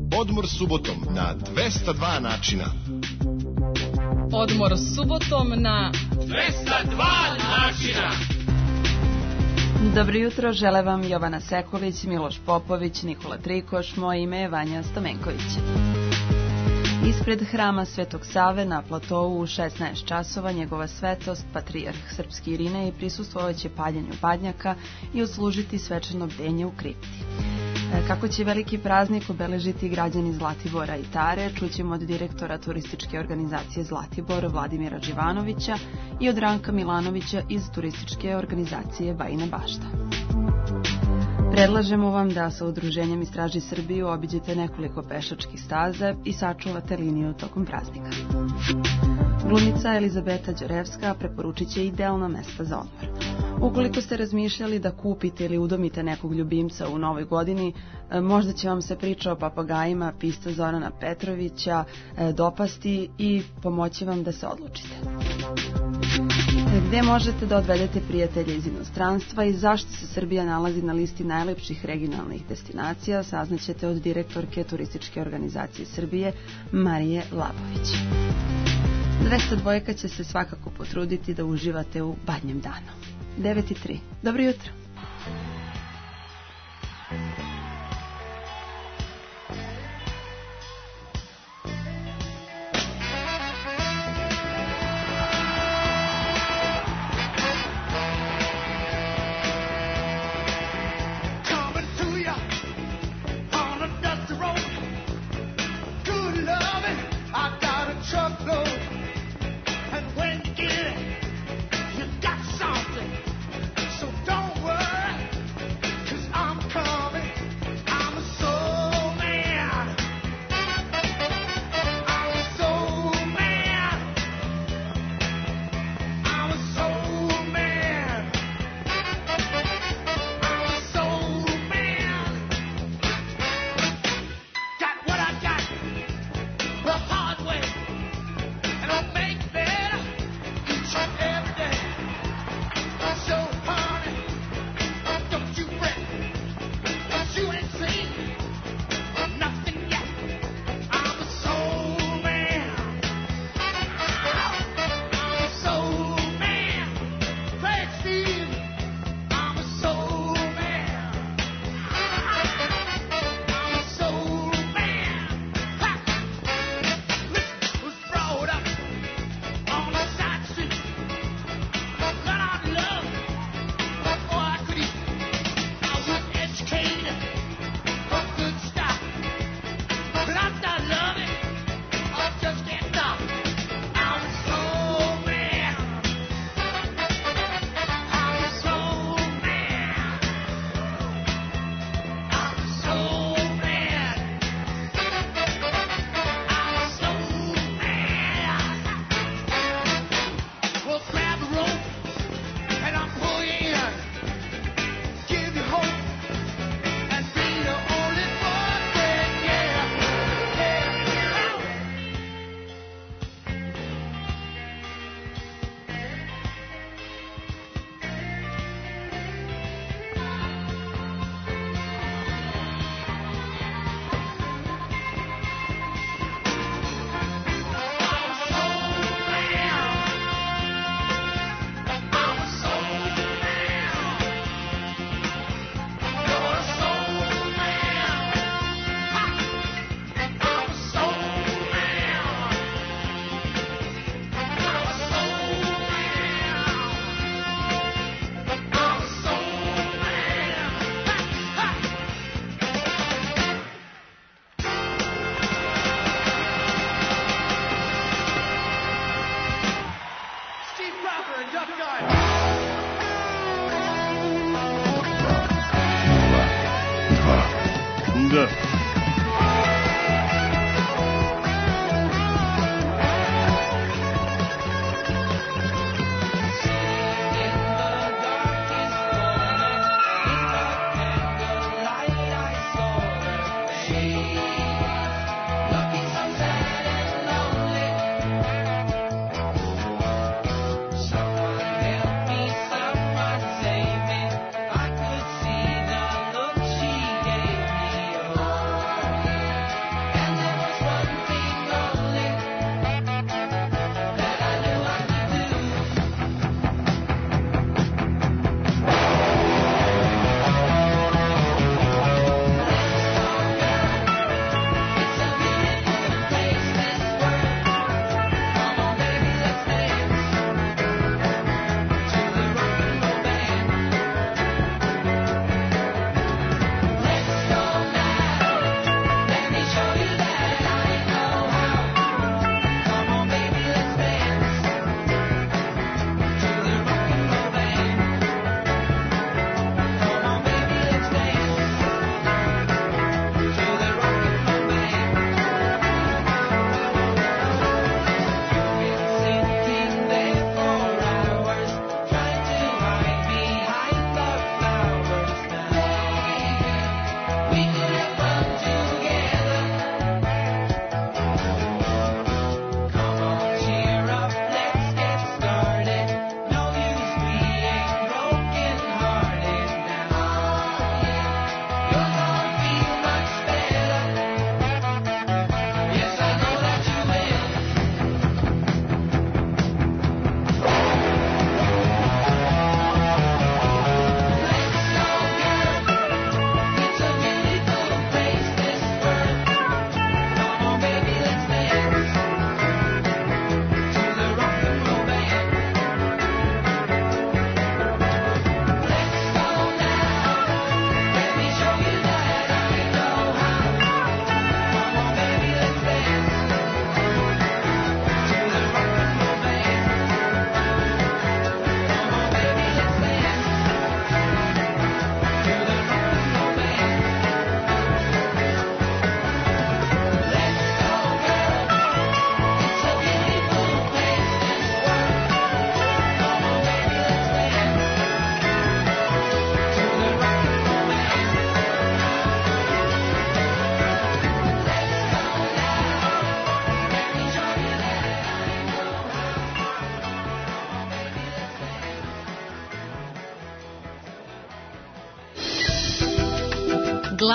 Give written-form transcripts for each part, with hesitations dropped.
Odmor subotom na 202 načina. Odmor subotom na 202 načina. Dobro jutro, žele vam Jovana Sekulić, Miloš Popović, Nikola Trikoš, moje ime je Vanja Stamenković. Ispred hrama Svetog Save na platovu u 16 časova njegova svetost, patrijarh srpski Irinej, prisustvovaće paljenju badnjaka i odslužiti svečano bdenje u kripti. Kako će veliki praznik obeležiti građani Zlatibora i Tare, čućemo od direktora turističke organizacije Zlatibor Vladimira Đivanovića i od Ranka Milanovića iz turističke organizacije Bajina Bašta. Predlažemo vam da sa udruženjem Istraži Srbiju obiđete nekoliko pešačkih staza i sačuvate liniju tokom praznika. Glumica Elizabeta Đorevska preporučit će idealna mesta za odmor. Ukoliko ste razmišljali da kupite ili udomite nekog ljubimca u novoj godini, možda će vam se priča o papagajima pista Zorana Petrovića dopasti i pomoći vam da se odlučite. Gde možete da odvedete prijatelje iz inostranstva i zašto se Srbija nalazi na listi najlepših regionalnih destinacija, saznaćete od direktorke turističke organizacije Srbije Marije Labović. 202 će se svakako potruditi da uživate u badnjem danu. 9:03. Dobro jutro. Don't worry.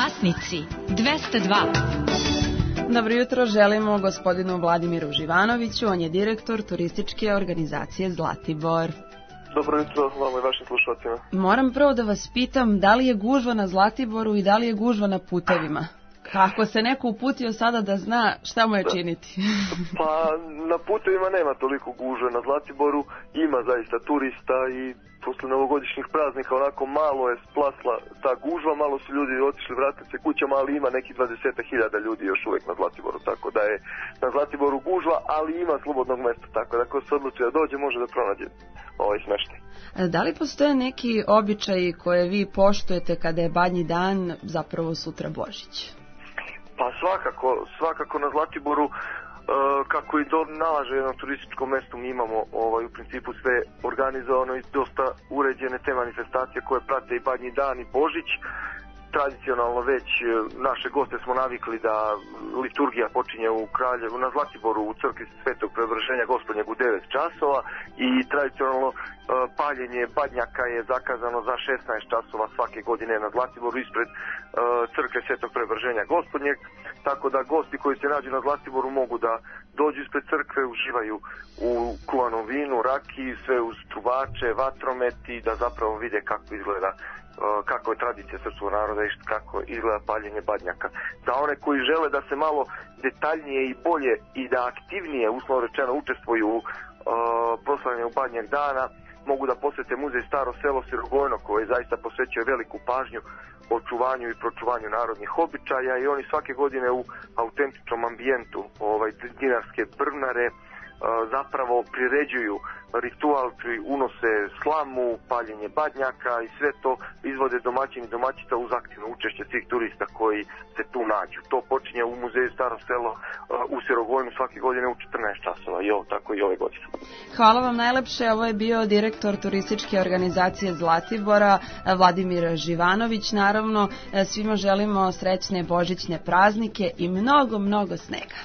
Glasnici 202. Dobro jutro, želimo gospodinu Vladimiru Živanoviću, on je direktor turističke organizacije Zlatibor. Dobro jutro vama i vašim slušateljima. Moram prvo da vas pitam, da li je gužva na Zlatiboru i da li je gužva na putevima? Ako se neko uputio sada da zna šta mu je činiti. Pa na putevima nema toliko gužve, na Zlatiboru ima zaista turista i posle novogodišnjih praznika onako malo je splasla ta gužva, malo su ljudi otišli vratiti se kućama, ali ima nekih 20.000 ljudi još uvijek na Zlatiboru, tako da je na Zlatiboru gužva, ali ima slobodnog mjesta, tako da ko se odluči da dođe može da pronađe ovaj smeštaj. Da li postoje neki običaji koje vi poštujete kada je Badnji dan, zapravo sutra Božić? Pa svakako na Zlatiboru, kako i to nalaže jedno turističko mjesto, mi imamo u principu sve organizovano i dosta uređene te manifestacije koje prate i Badnji dan i Božić. Tradicionalno već naše goste smo navikli da liturgija počinje u Kraljevu, na Zlatiboru u crkvi Svetog Preobraženja Gospodnjeg u 9 časova i tradicionalno paljenje badnjaka je zakazano za 16 časova svake godine na Zlatiboru ispred crkve Svetog Preobraženja Gospodnjeg, tako da gosti koji se nađu na Zlatiboru mogu da dođu ispred crkve, uživaju u kuvanom vinu, rakiji, sve uz trubače, vatromet i da zapravo vide kako izgleda, kako je tradicija srpskog naroda i kako izgleda paljenje badnjaka. Za one koji žele da se malo detaljnije i bolje i da aktivnije, uslovno rečeno, učestvuju u proslavljanju Badnjeg dana, mogu da posjete muzej Staro selo Sirogojno, koji zaista posvećuje veliku pažnju očuvanju i pročuvanju narodnih običaja i oni svake godine u autentičnom ambijentu dinarske brvnare zapravo priređuju ritual, unose slamu, paljenje badnjaka i sve to izvode domaćini i domaćica uz aktivno učešće svih turista koji se tu nađu. To počinje u muzeju Staro selo u Sirogojnu svake godine u 14 časova i tako i ove godine. Hvala vam najlepše, ovo je bio direktor turističke organizacije Zlatibora, Vladimir Živanović. Naravno, svima želimo srećne božićne praznike i mnogo snega.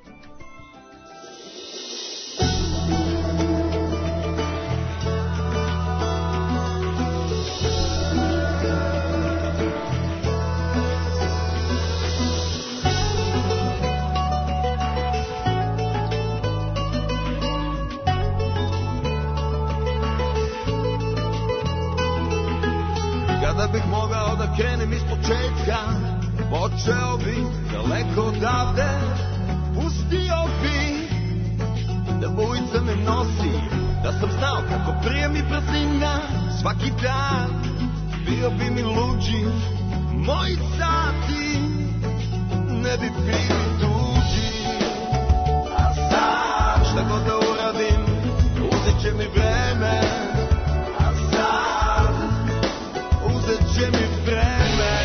Kada bih mogao da krenem iz početka, počeo bih daleko odavde, pustio bih da bujica me nosi, da sam znao kako prije mi brzina svaki dan, bio bi mi luđi, moji sati ne bi bili tuđi. A sad šta god da uradim, uzet će mi vreme, a sad uzet će mi vreme.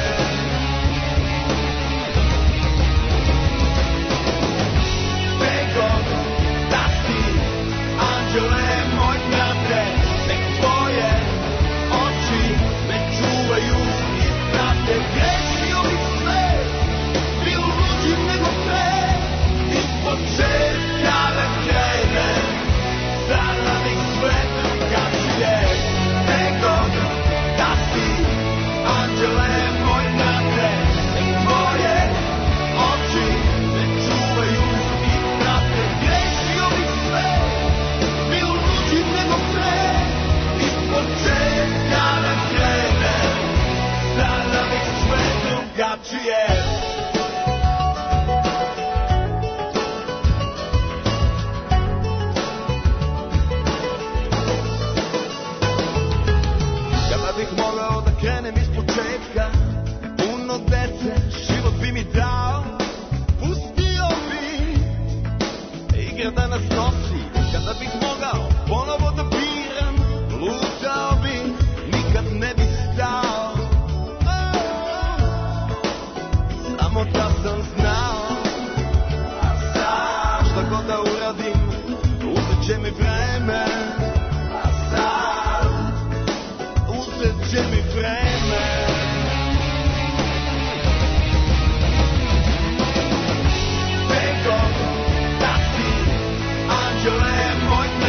Begom da si, anđele moj brate, nek tvoje oči me čuvaju i prate. Grešio bih sve, bio luđim nego pre, iz početka da krenem, sada bih sve drugačije. Begom da si, anđele moj brate, nek tvoje oči me čuvaju i prate. Grešio bih sve, bio luđim nego pre, iz početka da krenem, sada bih sve drugačije. Kada bih mogao da krenem iz početka, puno dece, život bi mi dao, pustio bi igra da nas nosi. Kada bih mogao ponovo da biram, lutao bi, nikad ne bi stao. Samo da sam znao, a sad šta god da uradim, uzet će mi vreme, a sad uzet će mi vreme. Begom da si, anđele moj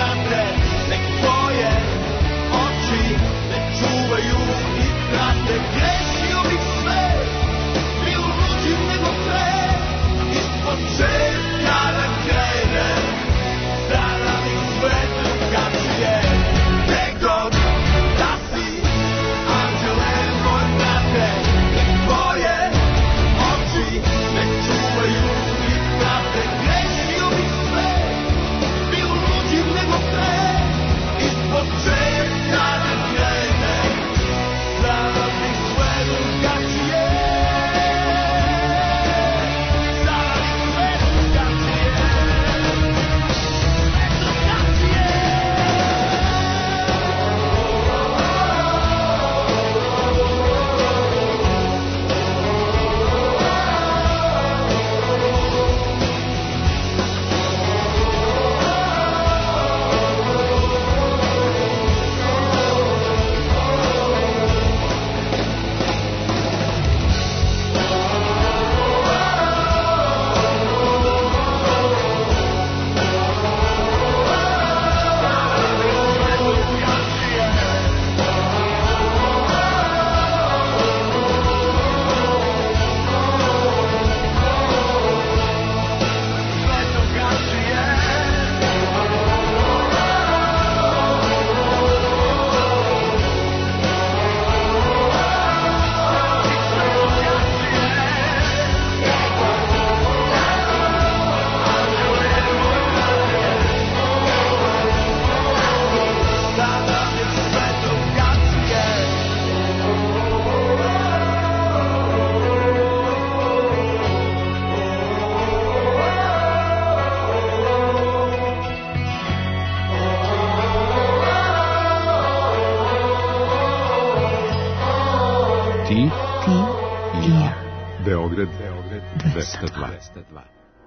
202.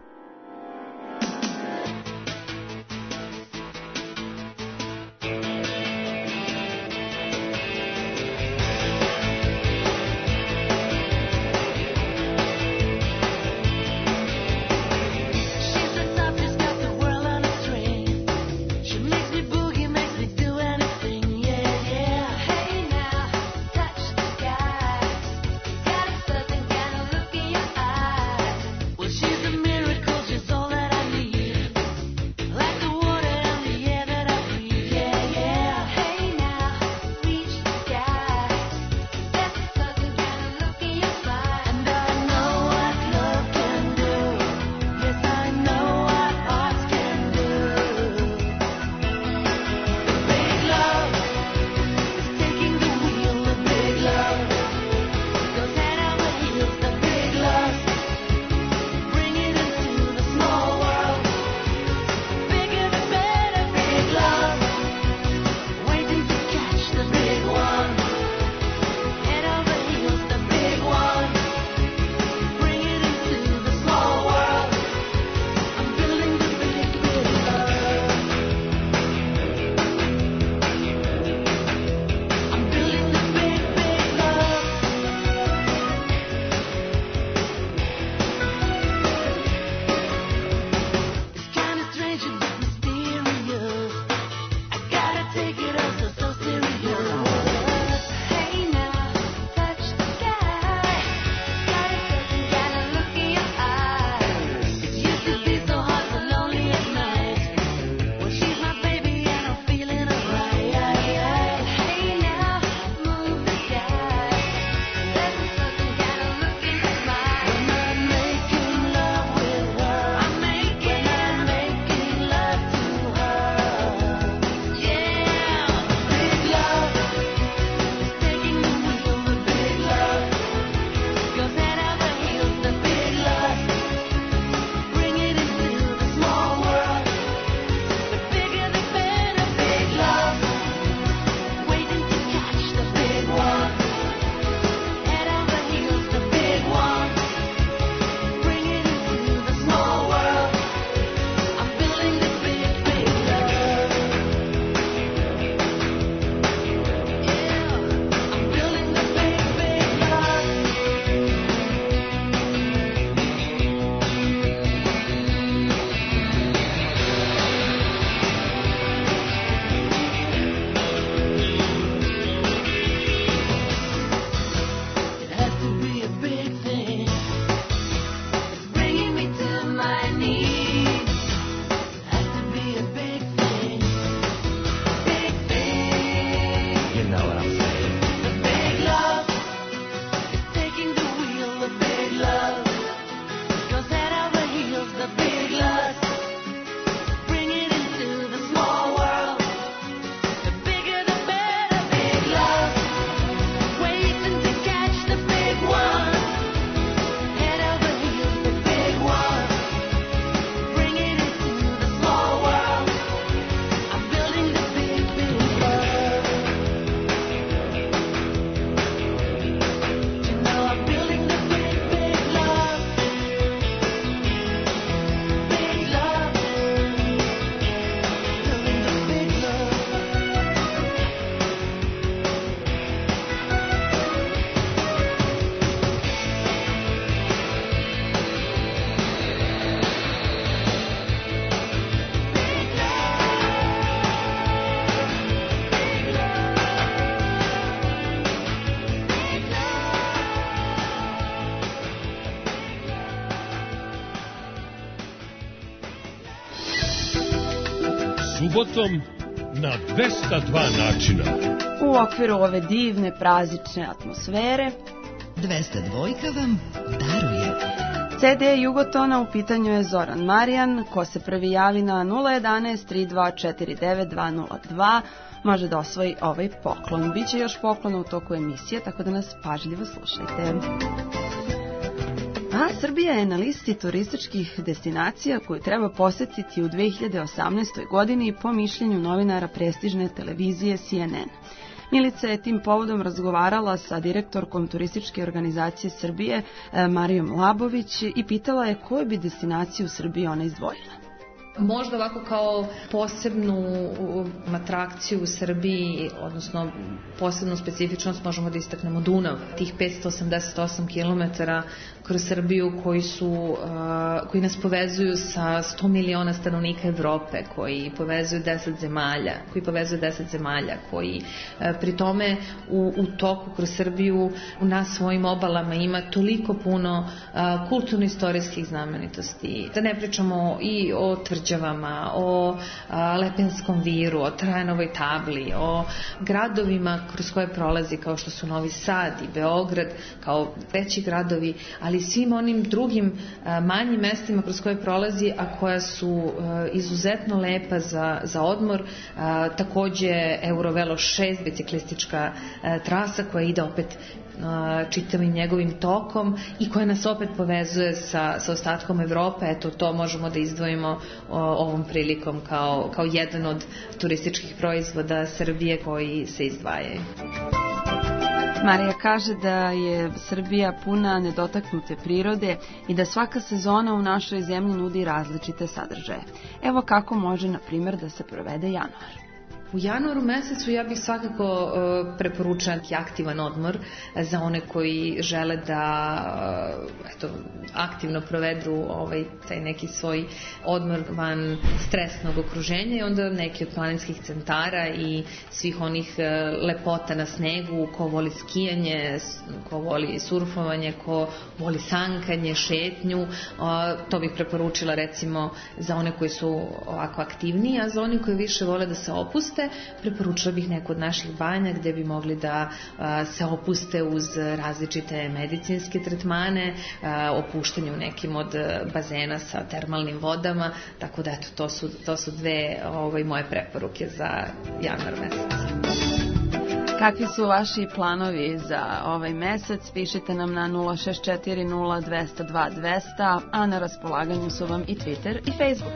Subotom na 202 načina. U okviru ove divne praznične atmosfere 202 vam daruje. CD Jugotona, u pitanju je Zoran Marijan. Ko se prvi javi na 011 3249 202 može da osvoji ovaj poklon. Biće još poklona u toku emisije, tako da nas pažljivo slušajte. A Srbija je na listi turističkih destinacija koju treba posjetiti u 2018. godini po mišljenju novinara prestižne televizije CNN. Milica je tim povodom razgovarala sa direktorkom Turističke organizacije Srbije Marijom Labović i pitala je koju bi destinaciju u Srbiji ona izdvojila. Možda ovako kao posebnu atrakciju u Srbiji, odnosno posebnu specifičnost možemo da istaknemo Dunav, tih 588 km kroz Srbiju koji nas povezuju sa 100 miliona stanovnika Evrope, koji povezuju 10 zemalja, koji pri tome u toku kroz Srbiju na svojim obalama ima toliko puno kulturno-istorijskih znamenitosti. Da ne pričamo i o Tvrđavama, o Lepenskom viru, o Trajanovoj tabli, o gradovima kroz koje prolazi kao što su Novi Sad i Beograd, kao veći gradovi, ali svim onim drugim manjim mestima kroz koje prolazi, a koja su izuzetno lepa za odmor. Takođe Eurovelo 6, biciklistička trasa koja ide opet čitavim njegovim tokom i koja nas opet povezuje sa ostatkom Evrope. Eto, to možemo da izdvojimo ovom prilikom kao jedan od turističkih proizvoda Srbije koji se izdvajaju. Marija kaže da je Srbija puna nedotaknute prirode i da svaka sezona u našoj zemlji nudi različite sadržaje. Evo kako može, na primjer, da se provede januar. U januaru mesecu ja bih svakako preporučila aktivan odmor za one koji žele da aktivno provedu taj neki svoj odmor van stresnog okruženja i onda neki od planinskih centara i svih onih lepota na snegu, ko voli skijanje, ko voli surfovanje, ko voli sankanje, šetnju, to bih preporučila recimo za one koji su ovako aktivniji, a za one koji više vole da se opuste, preporučila bih neku od naših banja gde bi mogli da se opuste uz različite medicinske tretmane, opuštanje u nekim od bazena sa termalnim vodama, tako da eto, to su dve moje preporuke za januar mesec. Kakvi su vaši planovi za ovaj mesec? Pišite nam na 064020202, a na raspolaganju su vam i Twitter i Facebook.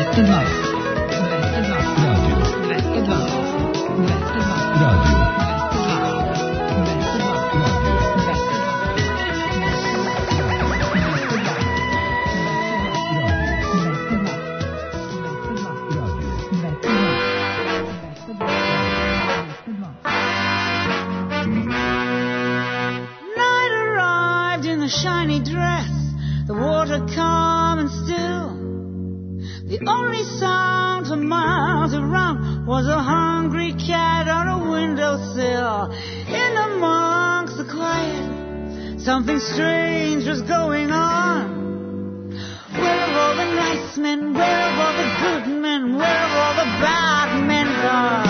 Something strange was going on. Where have all the nice men? Where have all the good men? Where have all the bad men gone?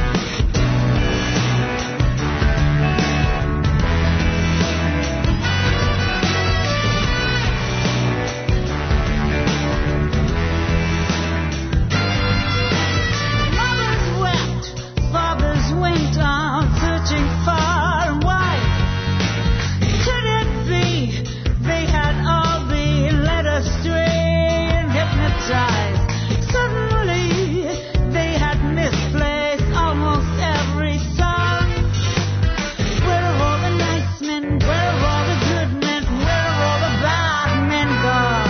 Mothers wept, fathers went out searching far and wide. They had all been led astray and hypnotized. Suddenly, they had misplaced almost every song. Where have all the nice men? Where have all the good men? Where have all the bad men gone?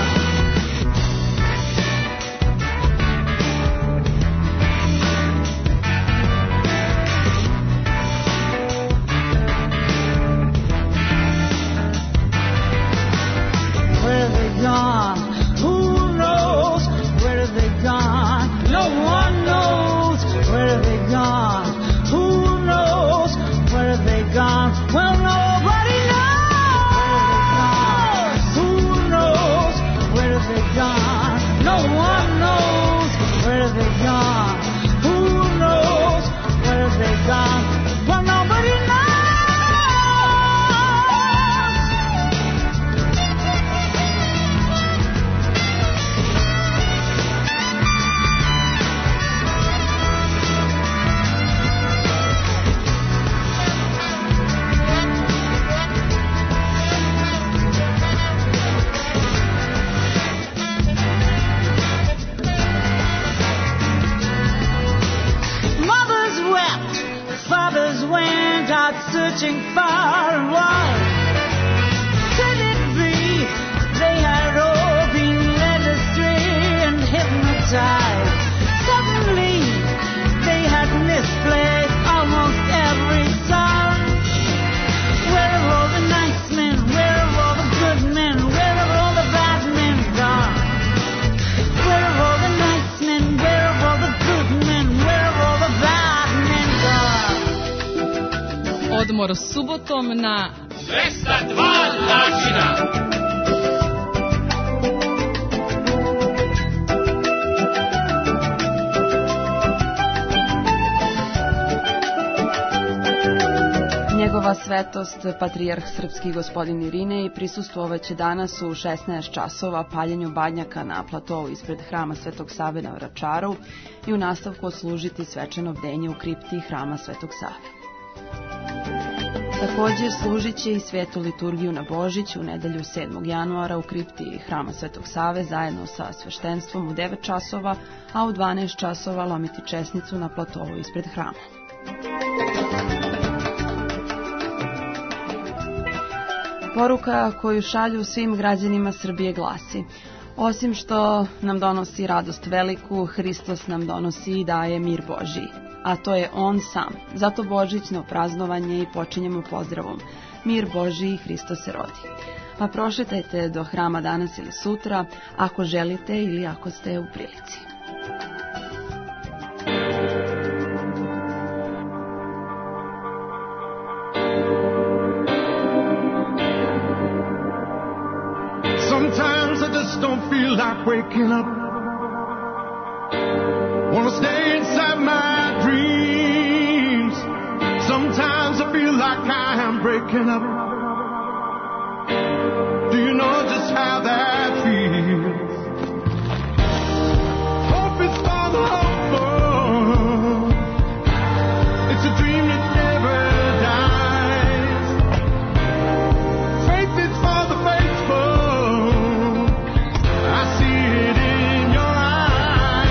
Where have they gone? Who knows? Where have they gone? No one knows. Where have they gone? Who knows? Where have they gone? Well, nobody knows. Who knows? Where have they gone? No one knows. Where have they gone? Who knows? Where have they gone? Well, nobody knows. Mothers wept, fathers went out searching far and wide. Could it be they had all been led astray and hypnotized? Suddenly, they had misplaced almost every song. Where have all the nice men? Where have all the good men? Where have all the bad men gone? Where have all the nice men? Where have all the good men? Where have all the bad men gone? Odmor subotom na 202 načina. Njegova svetost, patrijarh srpski gospodin Irinej, prisustvovaće danas u 16 časova paljenju badnjaka na platovu ispred hrama Svetog Save na Vračaru i u nastavku odslužiti svečano bdenje u kripti hrama Svetog Save. Također služit će i svetu liturgiju na Božić u nedelju 7. januara u kripti hrama Svetog Save zajedno sa sveštenstvom u 9 časova, a u 12 časova lomiti česnicu na platovu ispred hrama. Poruka koju šalju svim građanima Srbije glasi: osim što nam donosi radost veliku, Hristos nam donosi i daje mir Božiji, a to je On sam. Zato božićno praznovanje i počinjemo pozdravom: mir Božiji, Hristos se rodi. Pa prošetajte do hrama danas ili sutra, ako želite ili ako ste u prilici. Sometimes I just don't feel like waking up. Wanna stay inside my dreams. Sometimes I feel like I am breaking up. Do you know just how that feels? Hope is for the hopeful. It's a dream that never dies. Faith is for the faithful. I see it in your eyes.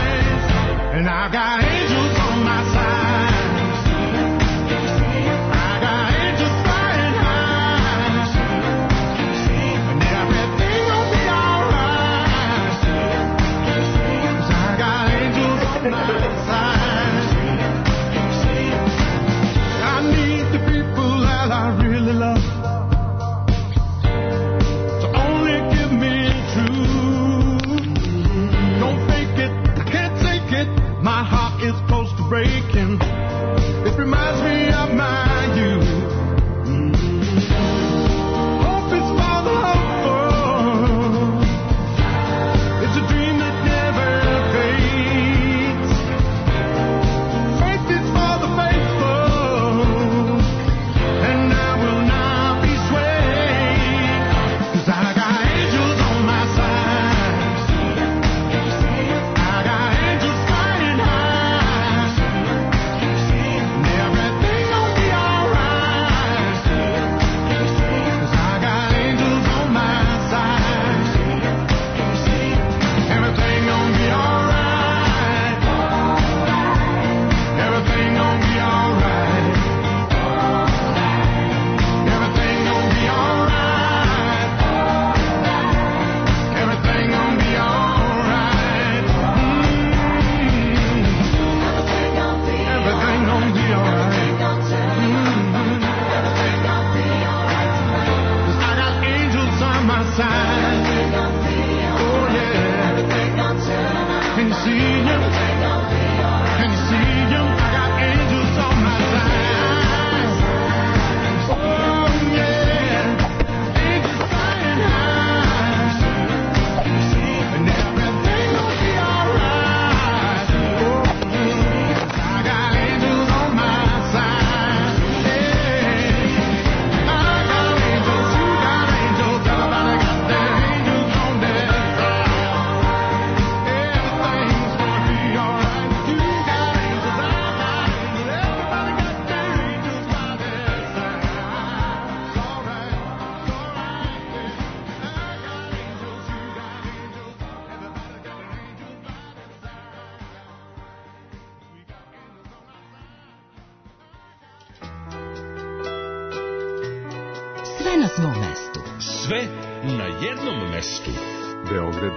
Sve na svom mestu. Sve na jednom mestu. Beograd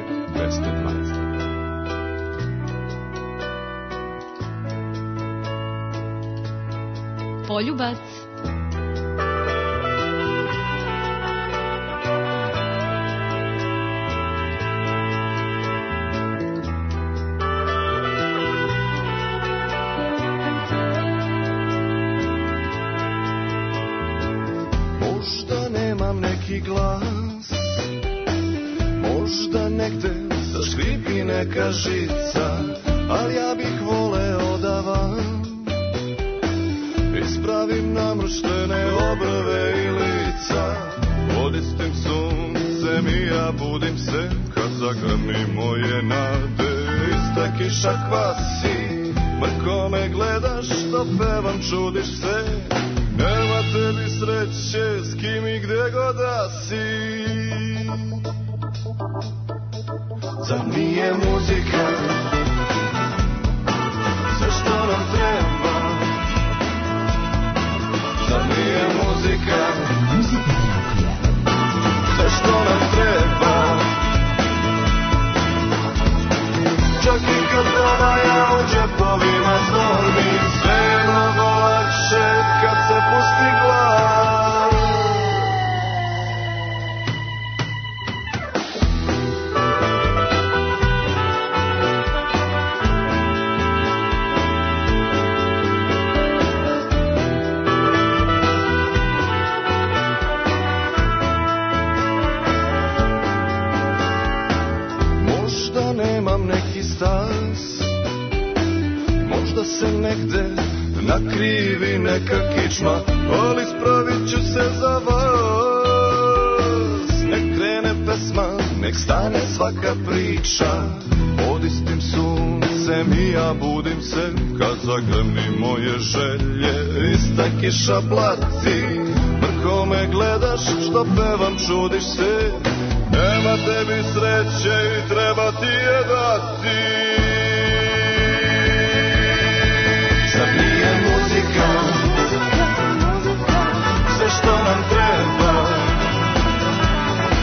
220. Poljubac. Možda nemam neki glas, možda negde zaškripi neka žica, ali ja bih voleo da vam ispravim namrštene obrve i lica. Odistim suncem i ja budim se kad zagrmi moje nade. Ista kiša kvasi, mrko me gledaš što pevam, čudiš se. Nema tebi sreće s kim i gde god da si. Zar nije muzika sve što nam treba? Zar nije muzika sve što nam treba? Čak i kad prodaja u džepovima zvoni, sve je mnogo lakše kad se pusti glas. Možda nemam neki stas, možda se negde nakrivi neka kičma, ali spravit ću se za vas. Nek krene pesma, nek stane svaka priča. Odistim suncem i ja budim se kad zagrmi moje želje. Ista kiša blati, mrko me gledaš što pevam, čudiš se. Nema tebi sreće i treba ti je dati. Zar nije muzika sve što nam treba?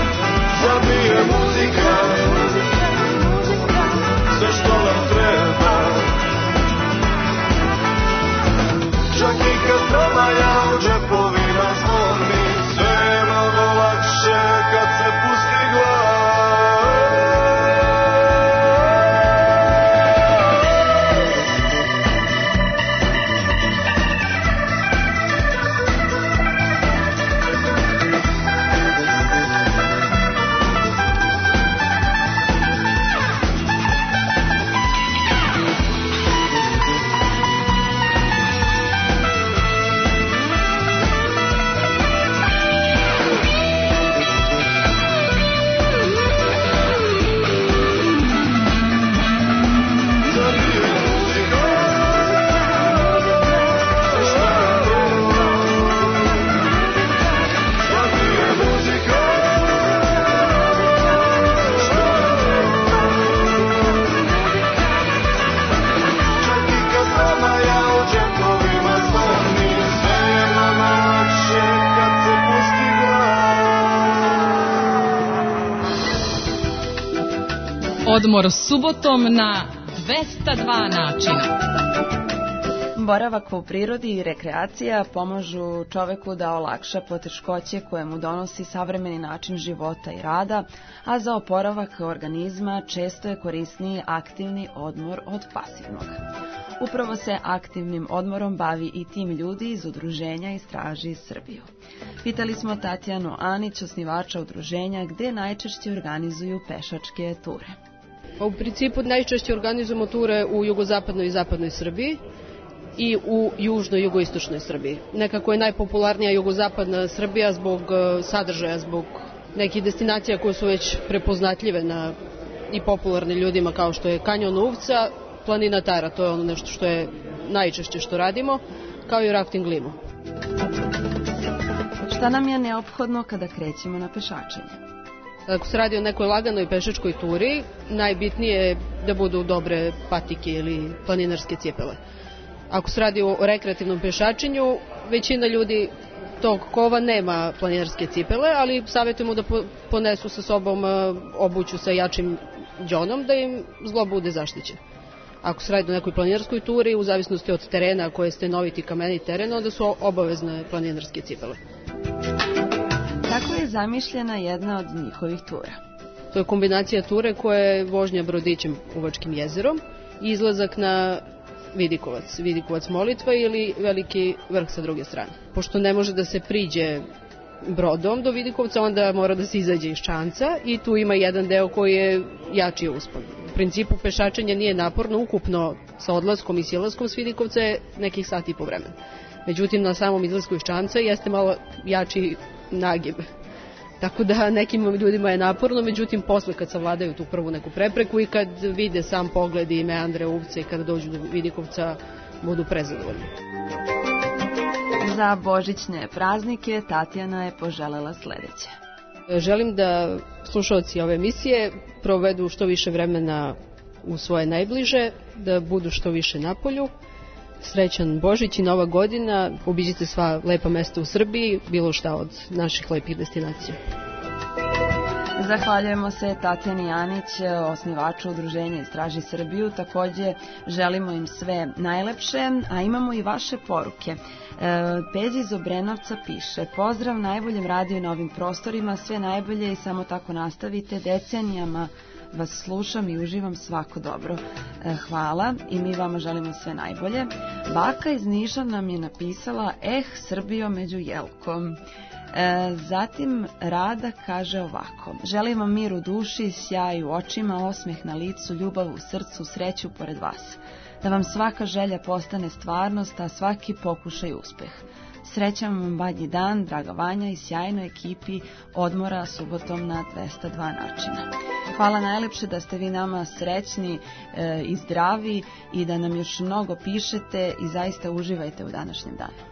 Zar nije muzika sve što nam treba? Odmor subotom na 202 načina. Boravak u prirodi i rekreacija pomažu čoveku da olakša poteškoće koje mu donosi savremeni način života i rada, a za oporavak organizma često je korisniji aktivni odmor od pasivnog. Upravo se aktivnim odmorom bavi i tim ljudi iz udruženja Istraži Srbiju. Pitali smo Tatjanu Anić, osnivača udruženja, gde najčešće organizuju pešačke ture. U principu najčešće organizujemo ture u jugozapadnoj i zapadnoj Srbiji i u južnoj i jugoistočnoj Srbiji. Nekako je najpopularnija jugozapadna Srbija zbog sadržaja, zbog nekih destinacija koje su već prepoznatljive i popularne ljudima, kao što je kanjon Uvca, planina Tara, to je ono nešto što je najčešće što radimo, kao i rafting limu. Šta nam je neophodno kada krećemo na pešačenje? Ako se radi o nekoj laganoj pešačkoj turi, najbitnije je da budu dobre patike ili planinarske cipele. Ako se radi o rekreativnom pešačenju, većina ljudi tog kova nema planinarske cipele, ali savjetujemo da ponesu sa sobom obuću sa jačim đonom, da im zglob bude zaštićen. Ako se radi o nekoj planinarskoj turi, u zavisnosti od terena, ako je stenoviti kamenit teren, onda su obavezne planinarske cipele. Kako je zamišljena jedna od njihovih tura? To je kombinacija ture koja je vožnja brodićem Uvačkim jezerom i izlazak na Vidikovac molitva ili Veliki vrh sa druge strane. Pošto ne može da se priđe brodom do Vidikovca, onda mora da se izađe iz čanca i tu ima jedan deo koji je jači uspon. U principu pešačenje nije naporno, ukupno sa odlaskom i silaskom s Vidikovca je nekih sat i po vremena. Međutim, na samom izlasku iz čanca jeste malo jači nagib. Tako da nekim ljudima je naporno, međutim posle kad savladaju tu prvu neku prepreku i kad vide sam pogled i meandre Uvca i kada dođu do Vidikovca budu prezadovoljni. Za božićne praznike Tatjana je poželela sledeće. Želim da slušaoci ove emisije provedu što više vremena u svoje najbliže, da budu što više na polju. Srećan Božić i Nova godina, obiđite sva lepa mesta u Srbiji, bilo šta od naših lepih destinacija. Zahvaljujemo se Tatjani Anić, osnivaču udruženja Istraži Srbiju, takođe želimo im sve najlepše, a imamo i vaše poruke. Pezi iz Obrenovca piše: pozdrav, najboljem radiju na ovim prostorima, sve najbolje i samo tako nastavite, decenijama vas slušam i uživam, svako dobro. Hvala i mi vama želimo sve najbolje. Baka iz Niša nam je napisala: Srbijo među jelkom. Zatim Rada kaže ovako: želim vam mir u duši, sjaj u očima, osmeh na licu, ljubav u srcu, sreću pored vas. Da vam svaka želja postane stvarnost, a svaki pokušaj uspeh. Srećan vam badnji dan, draga Vanja i sjajnoj ekipi Odmora subotom na 202 načina. Hvala najlepše da ste vi nama srećni i zdravi i da nam još mnogo pišete i zaista uživajte u današnjem danu.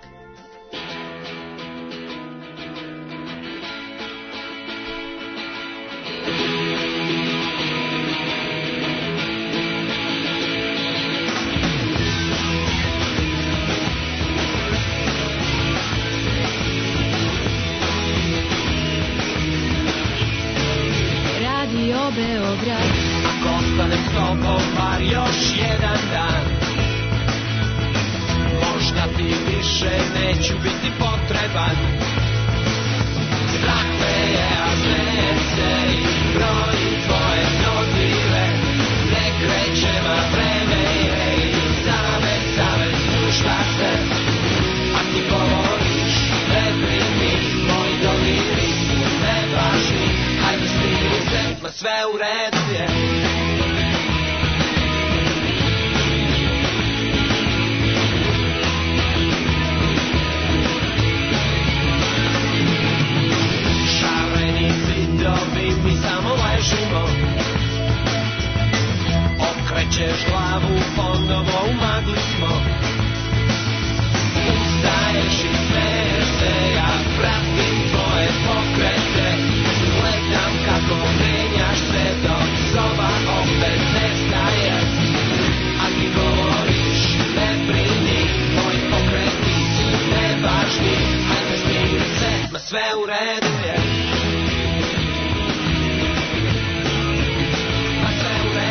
Beograd. Ako ostanem s tobom bar još jedan dan, možda ti više neću biti potreban. Strah me je, a znese i broji tvoje dozive. Ne krećeva vreme je i same spušta se. A ti govoriš, ne brini, moji dodiri su nevažni. Hajde smiri se, ma sve u redu je. Šareni zidovi, mi samo ležimo. Okrećeš glavu, ponovo u magli smo. Ustaješ i smeješ se, ja pratim tvoje pokrete. Gledam kako menjaš se dok soba opet nestaje. A ti govoriš, ne brini, moji pokreti su nevažni. Hajde smiri se, ma sve u redu je. Ma sve u redu je.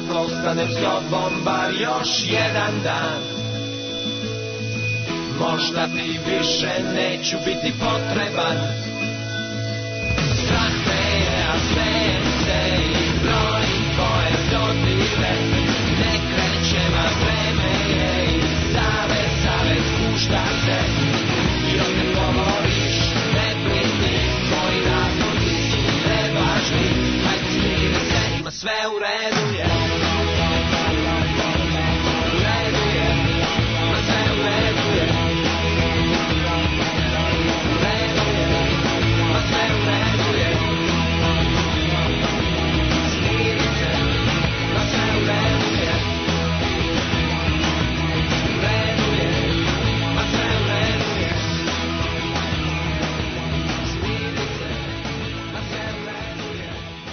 dostaneš bombar još jedan dan. Možda ti više neću biti potreban. Strah me je, a smijem se i brojim tvoje dodire. Ne krećem, a vreme je i save spušta se. I dok ne govoriš, ne brini, tvoji razlozi su nevažni. Hajde smiri se, ma sve u redu je. U redu je, ma sve u redu je. U redu je, ma sve u redu je. Smiri se, ma sve u redu je. U redu je, ma sve u redu je. Smiri se, ma sve u redu je.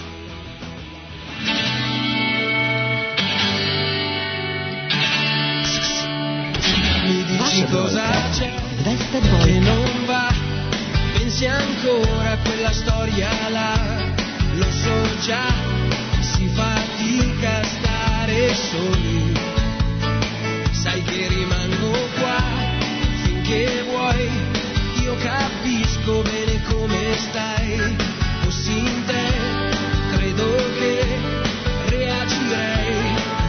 Mi dici cosa c'è che non va, pensi ancora a quella storia là, lo so già, si fatica a stare soli, sai che rimango qua finché vuoi, io capisco bene come stai, fossi in te, credo che reagirei.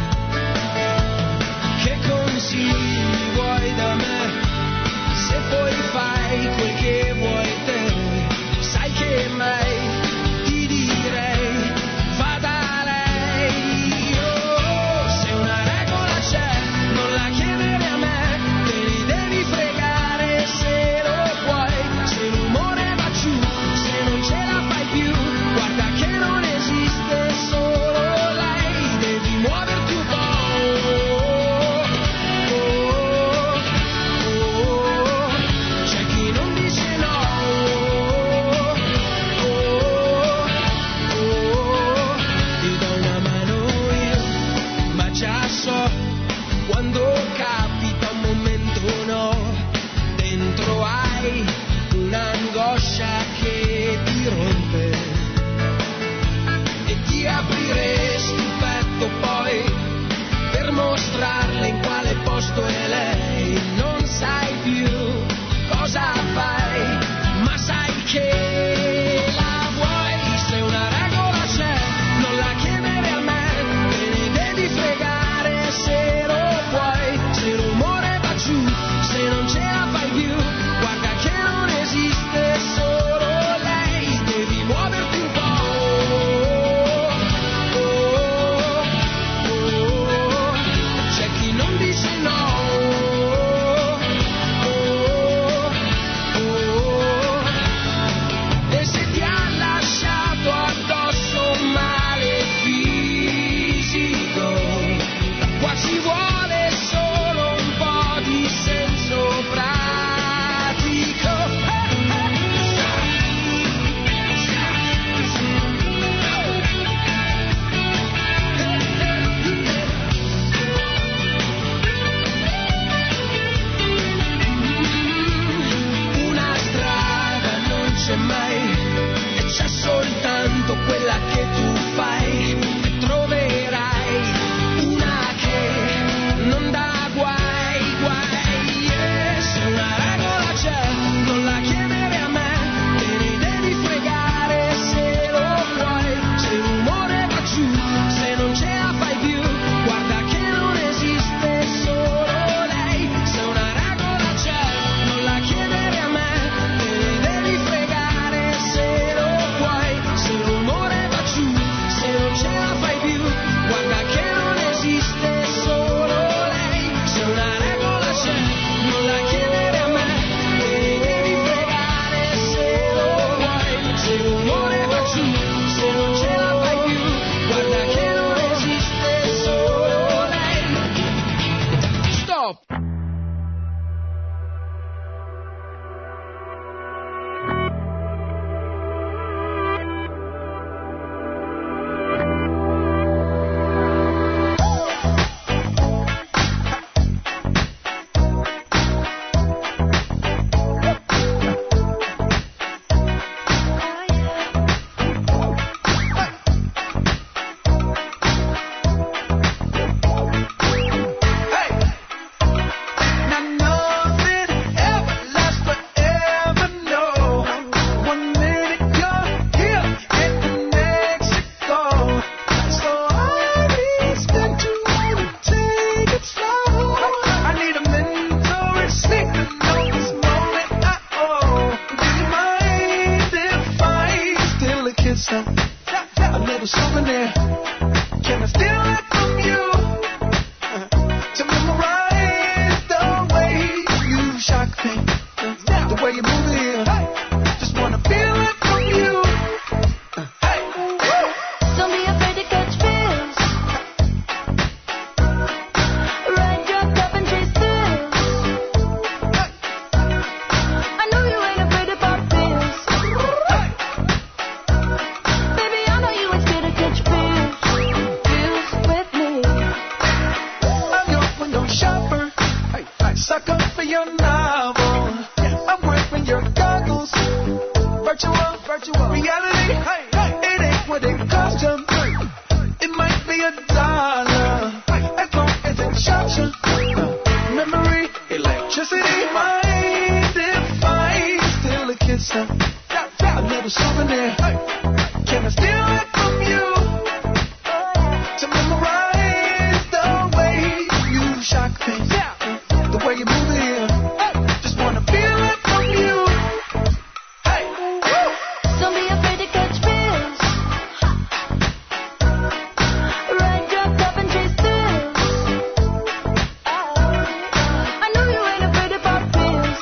Che consigli vuoi da me? Se poi fai quel che vuoi te, sai che mai ti direi va da lei. Oh, se una regola c'è, non la chiedere a me, te ne devi fregare se lo puoi. Se l'umore va giù, se non ce la fai più, guarda che non esiste solo lei, devi muoverti un po'. C'è chi non dice no, ti do una mano io, ma già so quando capita un momento no, dentro hai un'angoscia che ti rompe e ti apriresti il petto poi per mostrarle in quale posto è lei. Non sai più cosa fai, ma sai che la vuoi. Se una regola c'è, non la chiedere a me, te ne devi fregare se lo puoi. Se l'umore va giù, se non ce la fai più, guarda che non esiste solo lei, devi muoverti un po'. C'è chi non dice no. E se ti ha lasciato addosso un male fisico, qua ci vuole solo un po' di senso pratico. Una strada non c'è mai, e c'è soltanto quella che tu fai, e troverai una che non dà guai. E se una regola c'è, non la chiedere a me, te ne devi fregare se lo puoi. Se l'umore va giù, se non ce la fai più, guarda che non esiste solo lei. Se una regola c'è, non la chiedere a me, te ne devi fregare kiss her, a little souvenir. Can I steal it from you to memorize the way you shock me, the way you move it here? Just wanna feel it from you. Don't be afraid to catch feels. Ride your cup and chase thrills. I know you ain't afraid about feels. Baby, I know you ain't scared to catch feels. Feels with me. I'm your window shopper, sucker for your novel. I'm wearing your goggles, virtual reality. It ain't what it cost you. It might be $1, as long as it shocks you. Memory, electricity, mind if I steal a kiss, a little souvenir. Can I steal it from you to memorize the way you shock me, the way you move it here? Just wanna feel it from you. Don't be afraid to catch feels. Ride your cup and chase thrills. I know you ain't afraid about feels.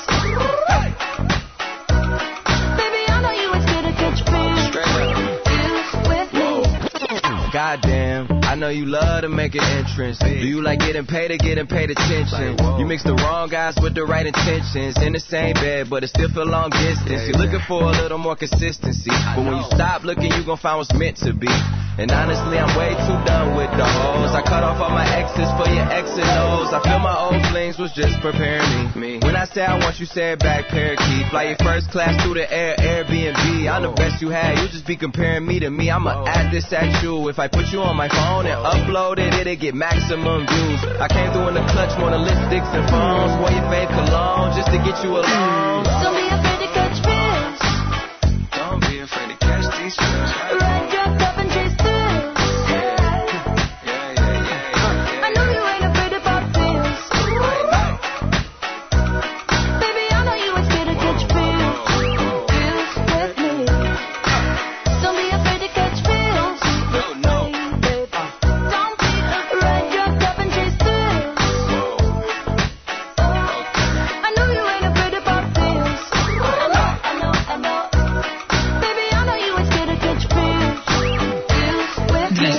Baby, I know you ain't scared to catch feels. Feels with me. Goddamn, I know you love to make an entrance. Do you like getting paid or getting paid attention? You mix the wrong guys with the right intentions. In the same bed, but it still feel long distance. You're looking for a little more consistency. But when you stop looking, you gon' find what's meant to be. And honestly, I'm way too done with the hoes. I cut off all my exes for your X and O's. I feel my old flings was just preparing me. When I say I want you, say it back, parakeet. Fly your first class through the air, Airbnb. I'm the best you had, you just be comparing me to me. I'ma add this at you. If I put you on my phone and upload it, it'll get maximum views. I came through in the clutch, more than lipsticks and phones. Wore your fave cologne just to get you alone. Don't be afraid to catch feels. Don't be afraid to catch these feels. Ride your cup and chase thrills. I know you ain't afraid about feels. Baby, I know you ain't scared to catch feels. Feels with me. Don't be afraid to catch feels. No. Don't be ride your cup and chase thrills. I know you ain't afraid about feels. I know. Baby, I know you ain't scared to catch feels. Feels with me.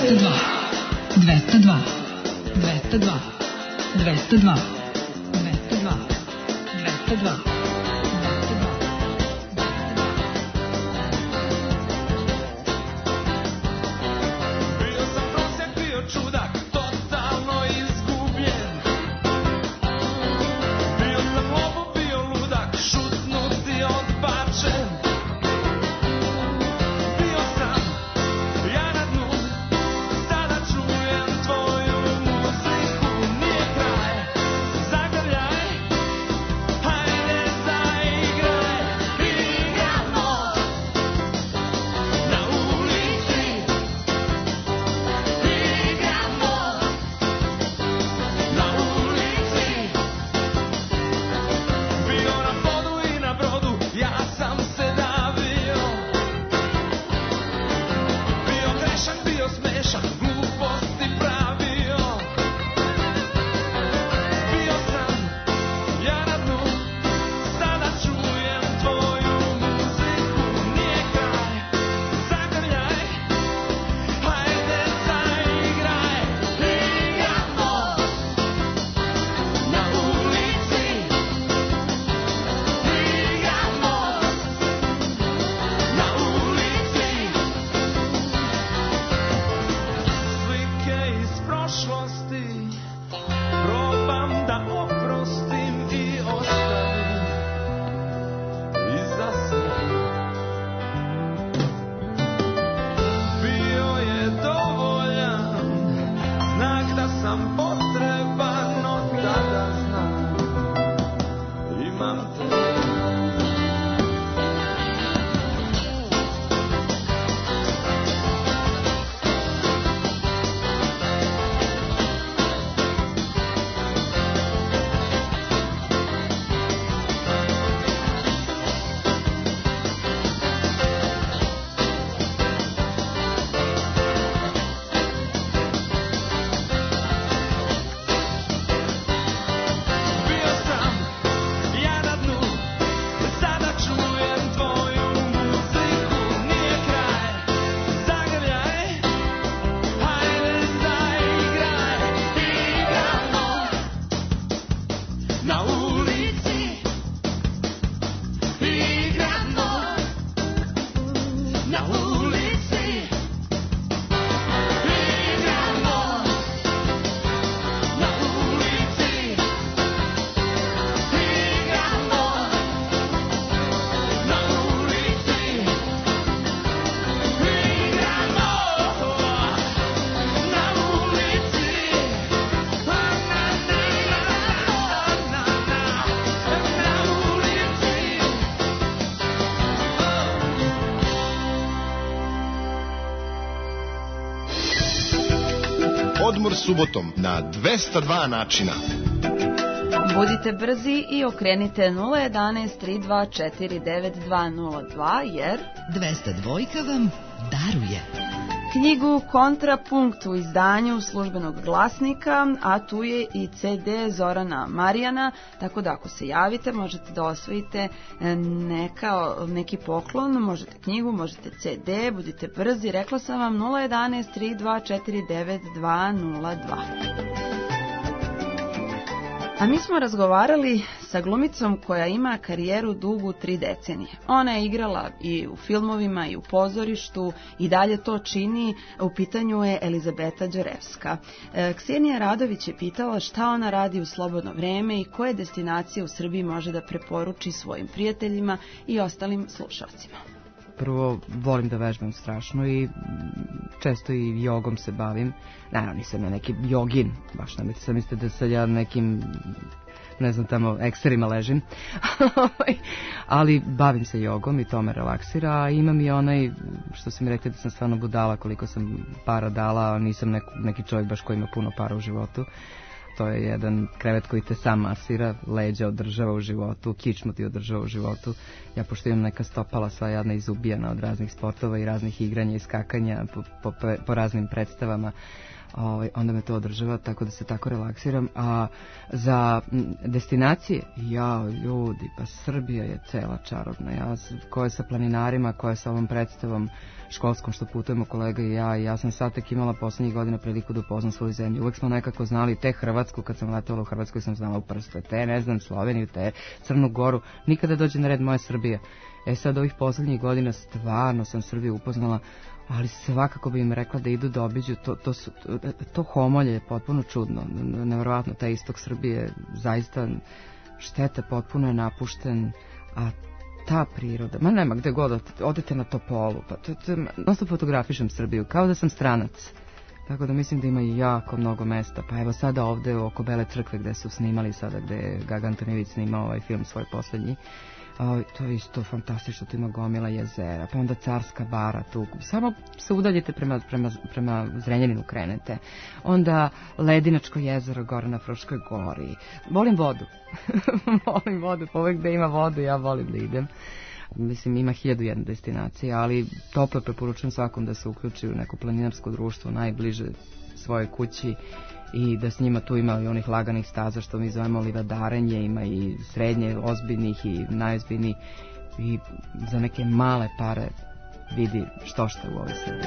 202. Bio sam prosjak, bio čudak, totalno izgubljen. Bio sam lopov, bio ludak, šutnut i odbačen. Bio sam ja na dnu, sada čujem tvoju muziku. Nije kraj, odmor subotom na 202 načina. Budite brzi i okrenite 011 324 9202 jer 202 vam daruje. Knjigu Kontrapunkt u izdanju Službenog glasnika, a tu je i CD Zorana Marijana, tako da ako se javite možete da osvojite neki poklon, možete knjigu, možete CD, budite brzi, rekla sam vam 011 324 9202. A mi smo razgovarali sa glumicom koja ima karijeru dugu 3 decenije. Ona je igrala i u filmovima i u pozorištu i dalje to čini. U pitanju je Elizabeta Đorevska. Ksenija Radović je pitala šta ona radi u slobodno vreme i koje destinacije u Srbiji može da preporuči svojim prijateljima i ostalim slušalcima. Prvo, volim da vežbam strašno i često i jogom se bavim. Naravno, nisam ja neki jogin, baš nemojte sam mislite da sad ja nekim, ne znam, tamo ekserima ležim. Ali bavim se jogom i to me relaksira. A imam i onaj, što su mi rekli da sam stvarno budala koliko sam para dala, nisam neki čovjek baš koji ima puno para u životu. To je jedan krevet koji te sam masira, leđa održava u životu, kičmu ti održava u životu. Ja pošto imam neka stopala sva jadna izubijana od raznih sportova i raznih igranja i skakanja po raznim predstavama, onda me to održava, tako da se tako relaksiram. A za destinacije, ljudi, pa Srbija je cela čarobna. Ko je sa planinarima, ko je sa ovom predstavom školskom što putujemo kolega i ja sam sad tek imala poslednjih godina priliku da upoznam svoju zemlju. Uvek smo nekako znali te Hrvatsku, kad sam letala u Hrvatskoj sam znala u prste, te ne znam Sloveniju, te Crnu Goru, nikada dođe na red moja Srbija. Sad ovih poslednjih godina stvarno sam Srbiju upoznala, ali svakako bi im rekla da idu da obiđu, to Homolje je potpuno čudno, nevjerovatno, taj istok Srbije zaista šteta, potpuno je napušten, a ta priroda, ma nema gde god odete na Topolu, pa non stop fotografišem Srbiju, kao da sam stranac. Tako da mislim da ima jako mnogo mesta. Pa evo sada ovde oko Bele crkve gde su snimali sada, gde je Gaga Antonijević snimao ovaj film svoj poslednji. To je isto fantastično, tu ima gomila jezera, pa onda Carska bara tu, samo se udaljite prema Zrenjaninu krenete, onda Ledinačko jezero gore na Fruškoj gori. Volim vodu, volim vodu, povek gde ima vodu ja volim da idem. Mislim, ima 1001 destinacija, ali toplo preporučujem svakom da se uključi u neko planinarsko društvo najbliže svoje kući i da s njima tu ima i onih laganih staza što mi zovemo livadarenje, ima i srednje ozbiljnih i najozbiljnijih i za neke male pare vidi što u ovoj Srbiji.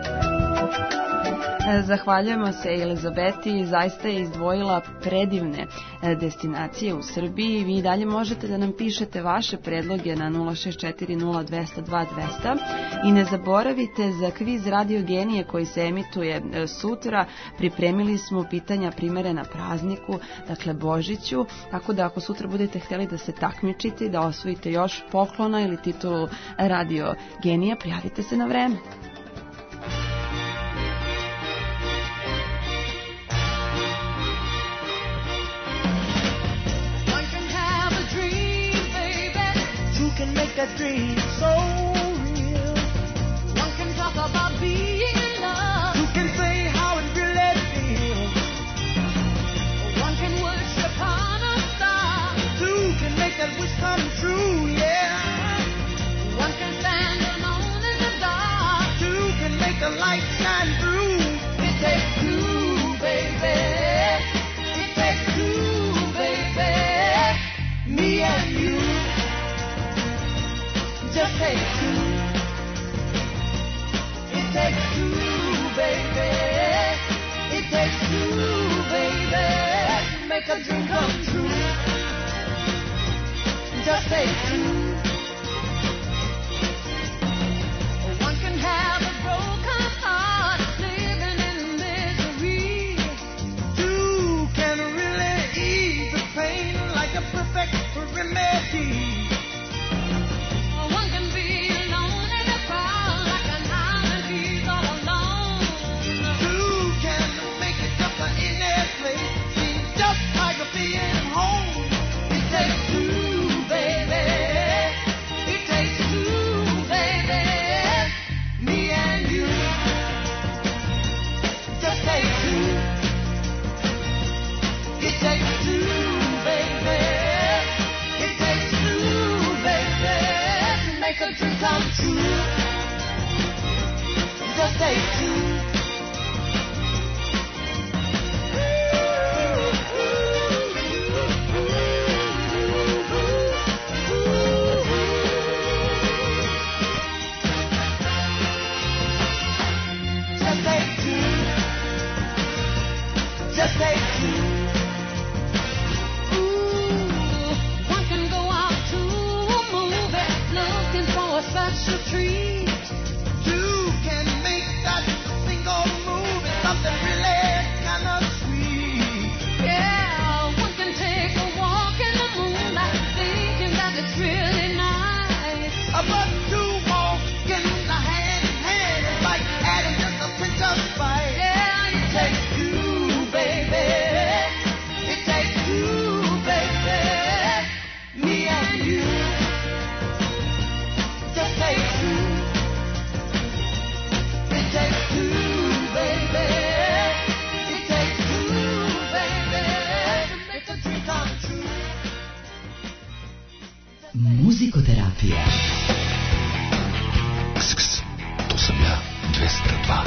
Zahvaljujemo se Elizabeti, zaista je izdvojila predivne destinacije u Srbiji. Vi dalje možete da nam pišete vaše predloge na 06402002200 i ne zaboravite za kviz Radio Genije koji se emituje sutra. Pripremili smo pitanja primerena prazniku, dakle Božiću, tako da ako sutra budete htjeli da se takmičite i da osvojite još poklona ili titulu Radio Genija, prijavite se na vreme. Make that dream so real. One can talk about being in love. Who can say how it really feels? One can worship on a star. Two can make that wish come true, yeah. One can stand alone in the dark. Two can make the light shine through. It takes two, baby. It takes two, baby. Me and you. Just take two. It takes two, baby. It takes two, baby. Make a dream come true. Just take two. One can have a broken heart, living in misery. Two can really ease the pain like a perfect remedy. Being home, it takes two, baby. a dream come true. Just take two. Just take two. Ooh, one can go out to a movie looking for such a treat. Two can make that single movie something really kind of sweet. Yeah, one can take a walk in the moonlight thinking that it's really nice. But two walking hand in hand is like adding just a pinch of spice. Yeah, it takes two. Muzikoterapija. Ks, to sam ja, 202.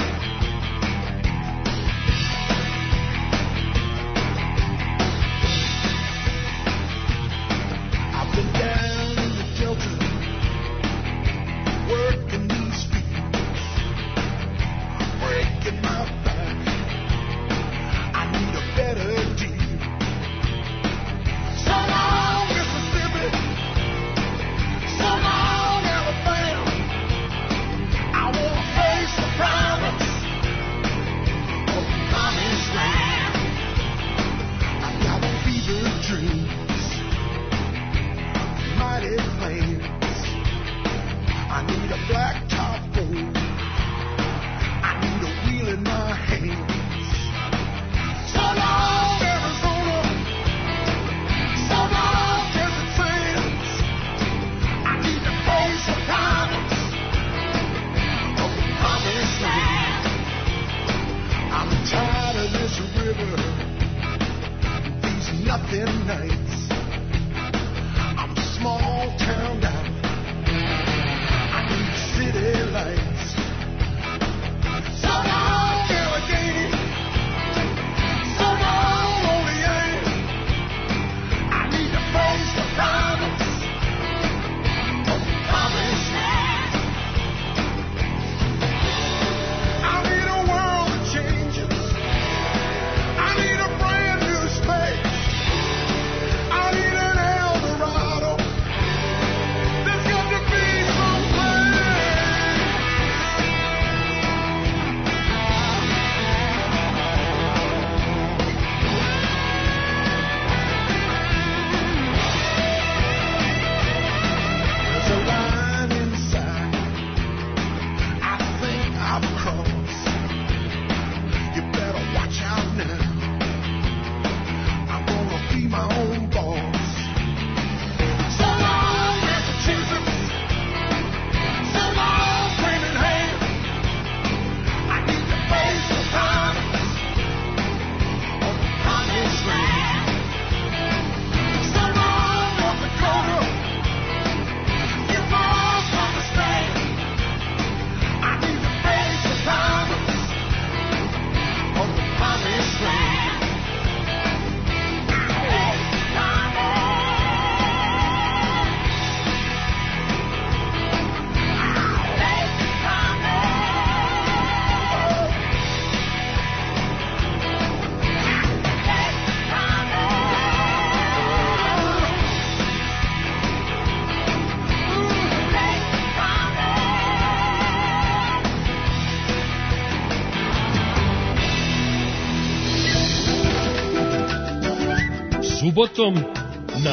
Subotom na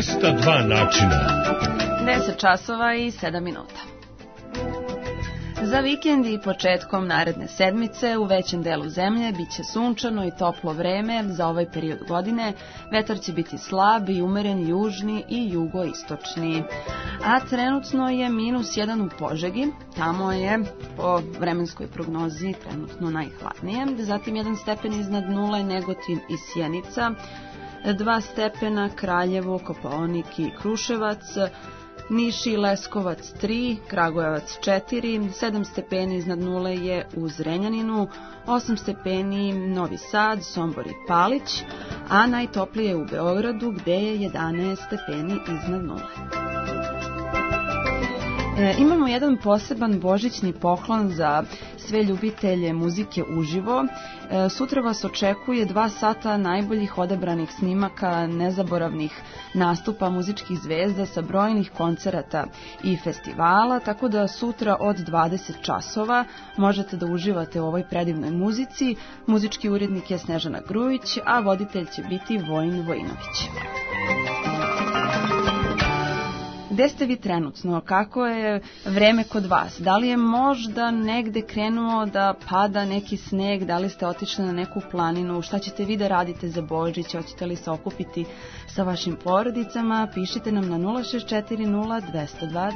202 načina. 10 časova i 7 minuta. Za vikend i početkom naredne sedmice u većem delu zemlje biće sunčano i toplo vreme za ovaj period godine. Vetar će biti slab i umeren južni i jugoistočni. A trenutno je -1 u Požegi. Tamo je po vremenskoj prognozi trenutno najhladnije. Zatim 1 stepen iznad nule Negotin i Sjenica. 2 stepena Kraljevo, Kopaonik i Kruševac. Niš i Leskovac 3, Kragujevac 4, 7 stepeni iznad nule je u Zrenjaninu, 8 stepeni Novi Sad, Sombor i Palić, a najtoplije je u Beogradu gde je 11 stepeni iznad nule. Imamo jedan poseban božićni poklon za sve ljubitelje muzike uživo. Sutra vas očekuje 2 sata najboljih odabranih snimaka nezaboravnih nastupa muzičkih zvezda sa brojnih koncerata i festivala, tako da sutra od 20 časova možete da uživate u ovoj predivnoj muzici. Muzički urednik je Snežana Grujić, a voditelj će biti Vojin Vojinović. Gde ste vi trenutno? Kako je vreme kod vas? Da li je možda negde krenuo da pada neki sneg? Da li ste otišli na neku planinu? Šta ćete vi da radite za Božić? Hoćete li se okupiti sa vašim porodicama? Pišite nam na 0640 202 200.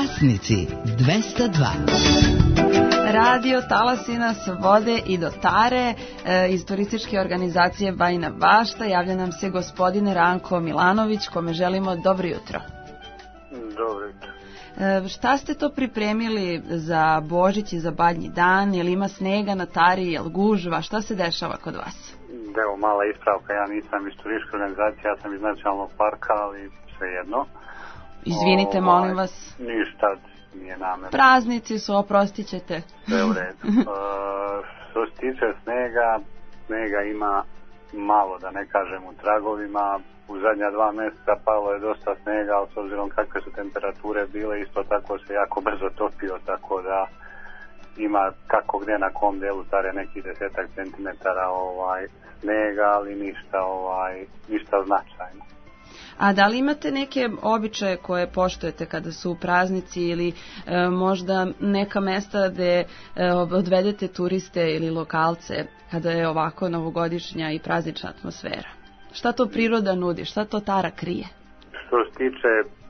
Glasnici 202. Radio talasi nas vode i do Tare. Iz turističke organizacije Bajina Bašta javlja nam se gospodin Ranko Milanović, kome želimo dobro jutro. Dobro jutro. Šta ste to pripremili za Božić i za Badnji dan? Jel ima snega na Tari, jel gužva? Šta se dešava kod vas? Evo, mala ispravka, ja nisam iz turističke organizacije, ja sam iz nacionalnog parka, ali svejedno. Izvinite, molim vas. Ništa nije namerno. Praznici su, oprostit ćete. Sve u redu. Što se tiče snega ima malo, da ne kažem u tragovima. U zadnja 2 mjeseca palo je dosta snega, ali s obzirom kakve su temperature bile, isto tako se jako brzo topio, tako da ima kako gdje na kom delu Tare nekih 10 centimetara snega, ali ništa značajno. A da li imate neke običaje koje poštujete kada su praznici ili možda neka mesta gde odvedete turiste ili lokalce kada je ovako novogodišnja i praznična atmosfera? Šta to priroda nudi? Šta to Tara krije? Što se tiče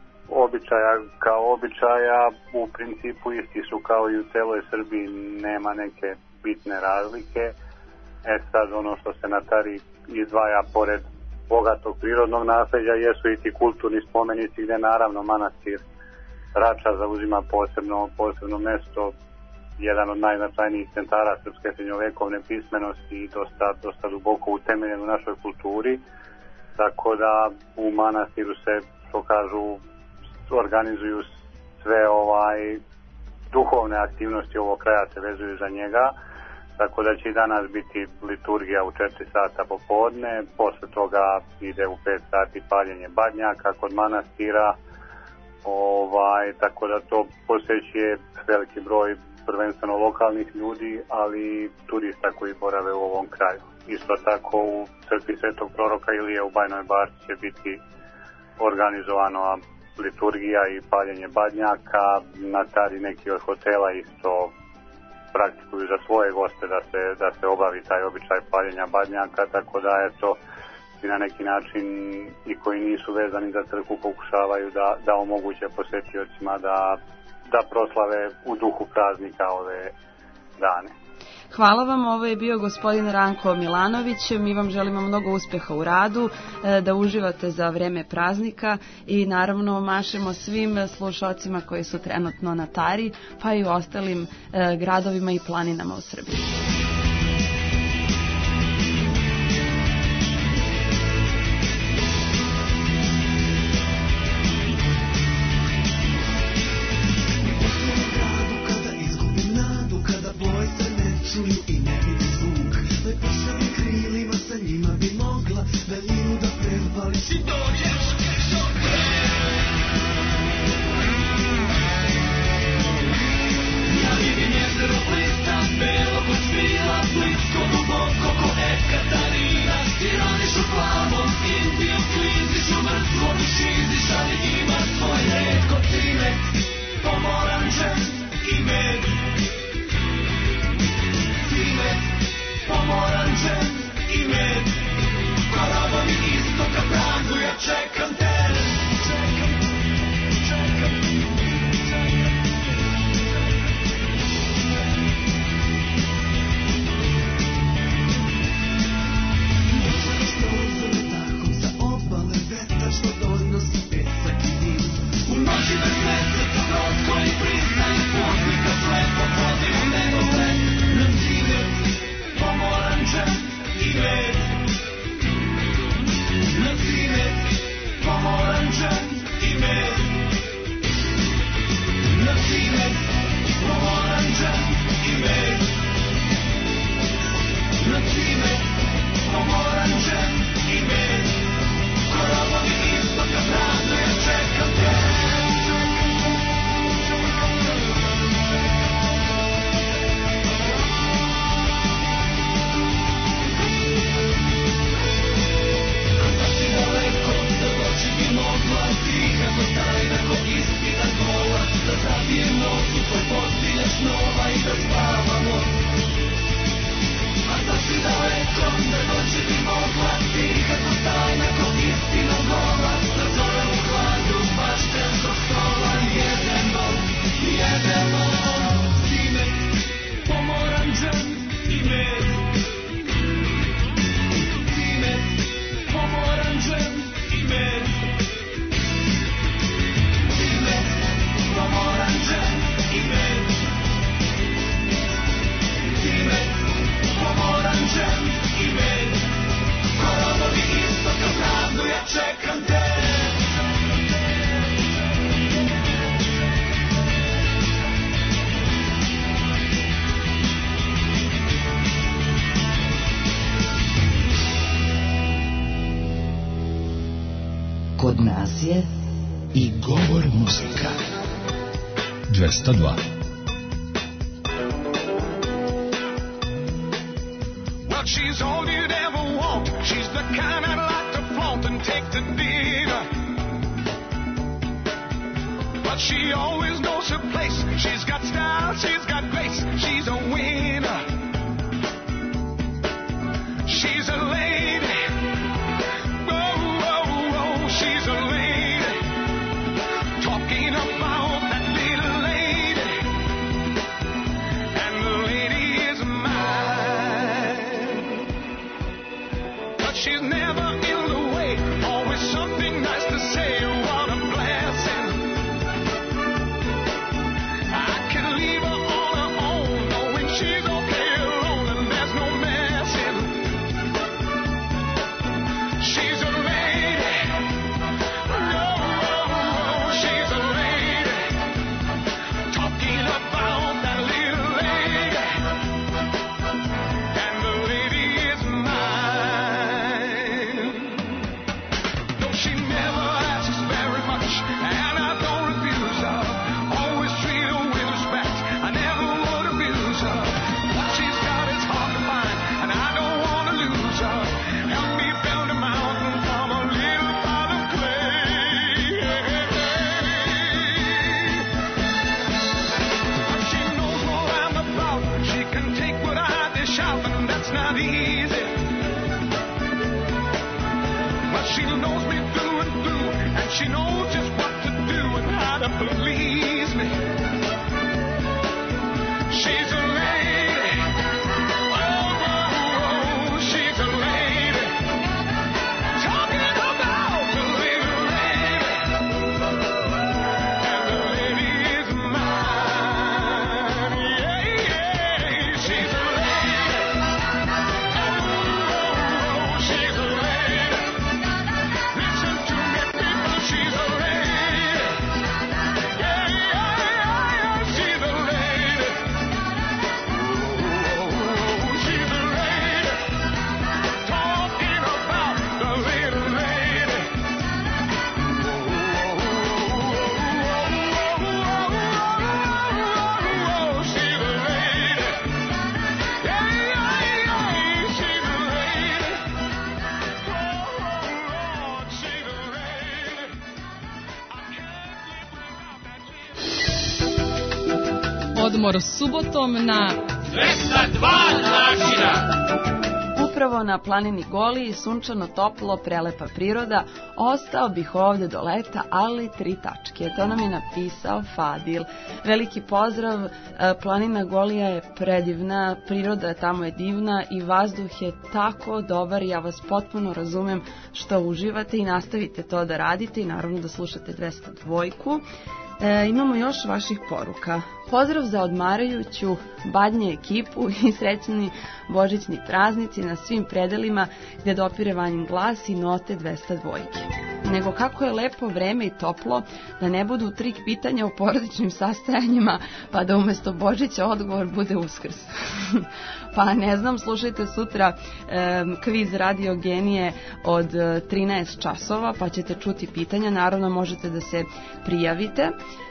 običaja, u principu isti su kao i u celoj Srbiji, nema neke bitne razlike. Sad ono što se na Tari izdvaja pored bogatog prirodnog nasljeđa jesu i ti kulturni spomenici gdje naravno manastir Rača zauzima posebno mjesto, jedan od najznačajnijih centara srpske srednjovekovne pismenosti i dosta duboko utemeljen u našoj kulturi, tako da u manastiru se, što kažu, organizuju sve duhovne aktivnosti ovog kraja se vezuju za njega. Tako da će i danas biti liturgija u 4 sata popodne, posle toga ide u 5 sati paljenje badnjaka kod manastira, tako da to posjećuje veliki broj prvenstveno lokalnih ljudi, ali turista koji borave u ovom kraju. Isto tako u crkvi Svetog proroka Ilije u Bajnoj Bašti će biti organizovano liturgija i paljenje badnjaka. Na Tari neki od hotela isto praktikuju za svoje goste da se obavi taj običaj paljenja badnjaka, tako da je to i na neki način i koji nisu vezani za crkvu pokušavaju da omoguće posjetiocima da proslave u duhu praznika ove dane. Hvala vam, ovo je bio gospodin Ranko Milanović, mi vam želimo mnogo uspjeha u radu, da uživate za vreme praznika i naravno mašemo svim slušalcima koji su trenutno na Tari, pa i u ostalim gradovima i planinama u Srbiji. I ne vidi zvuk, lepošavim krilima sa njima bi mogla daljinu da prevali. Si dođeš do ja vidim jezero blista, belo kod svila, blisko duboko ko Ekatarina. Ironišu plavom, Indiju klizišu, mrtvo mi šiziš, ali ima svoj red kod cimet, pomoranče i med. Pomoranče i med, korovom i istoka Pragu, ja čekam te. Dahom sa obale vetar što donosi pesak i dim. U noći bez meseca brod koji pristaje, putnika slepo vodi u nedogled. Nam cimet, pomoranče Kod nas je i govor muzika. 202. Well, she's all you'd ever want. She's the kind I'd like to flaunt and take to dinner. But she always knows her place. She's got style, she's got grace. She's a winner. She's a lady. Oh, oh, oh, she's a lady. Talking about that little lady. And the lady is mine. But she's never in the way. Always something nice to say. What a blessing. I can leave her on her own, knowing she's okay alone and there's no messing. She's a lady. Oh, oh, oh, she's a lady. Talking about that little lady. And the lady is mine. No, she never asks very much, and I don't refuse her. Always treat her with respect. I never would abuse her. What she's got is hard to find, and I don't want to lose her. Help me build a mountain from a little pot of clay. But she knows what I'm about. She can take what I dish out, and that's not easy. But she knows me through and through, and she knows just what to do and how to please me. She's a lady. Oh, oh, oh, she's a lady. Talking about the little lady. And the lady is mine. Yeah, yeah, she's a lady. Oh, oh, she's a lady. Listen to me, people, she's a lady. Yeah, yeah, yeah, she's a lady. Oh, she's a lady. Talking about the little lady. Oh, she's a lady. Yeah, yeah, yeah, she's a lady. Oh, Lord, she's a lady. Odmor subotom na 202 načina. Upravo na planini Goliji, sunčano, toplo, prelepa priroda, ostao bih ovde do leta, ali 3 tačke. To nam je napisao Fadil. Veliki pozdrav, planina Golija je predivna, priroda tamo je divna i vazduh je tako dobar, ja vas potpuno razumem što uživate i nastavite to da radite i naravno da slušate 202. Imamo još vaših poruka. Pozdrav za odmarajuću badnje ekipu i srećni božićni praznici na svim predelima gde dopire Vanjin glas i note 202. Nego kako je lepo vreme i toplo, da ne budu trik pitanja o porodičnim sastajanjima, pa da umesto Božića odgovor bude Uskrs. Pa ne znam, slušajte sutra kviz Radio Genije od 13 časova, pa ćete čuti pitanja. Naravno, možete da se prijavite.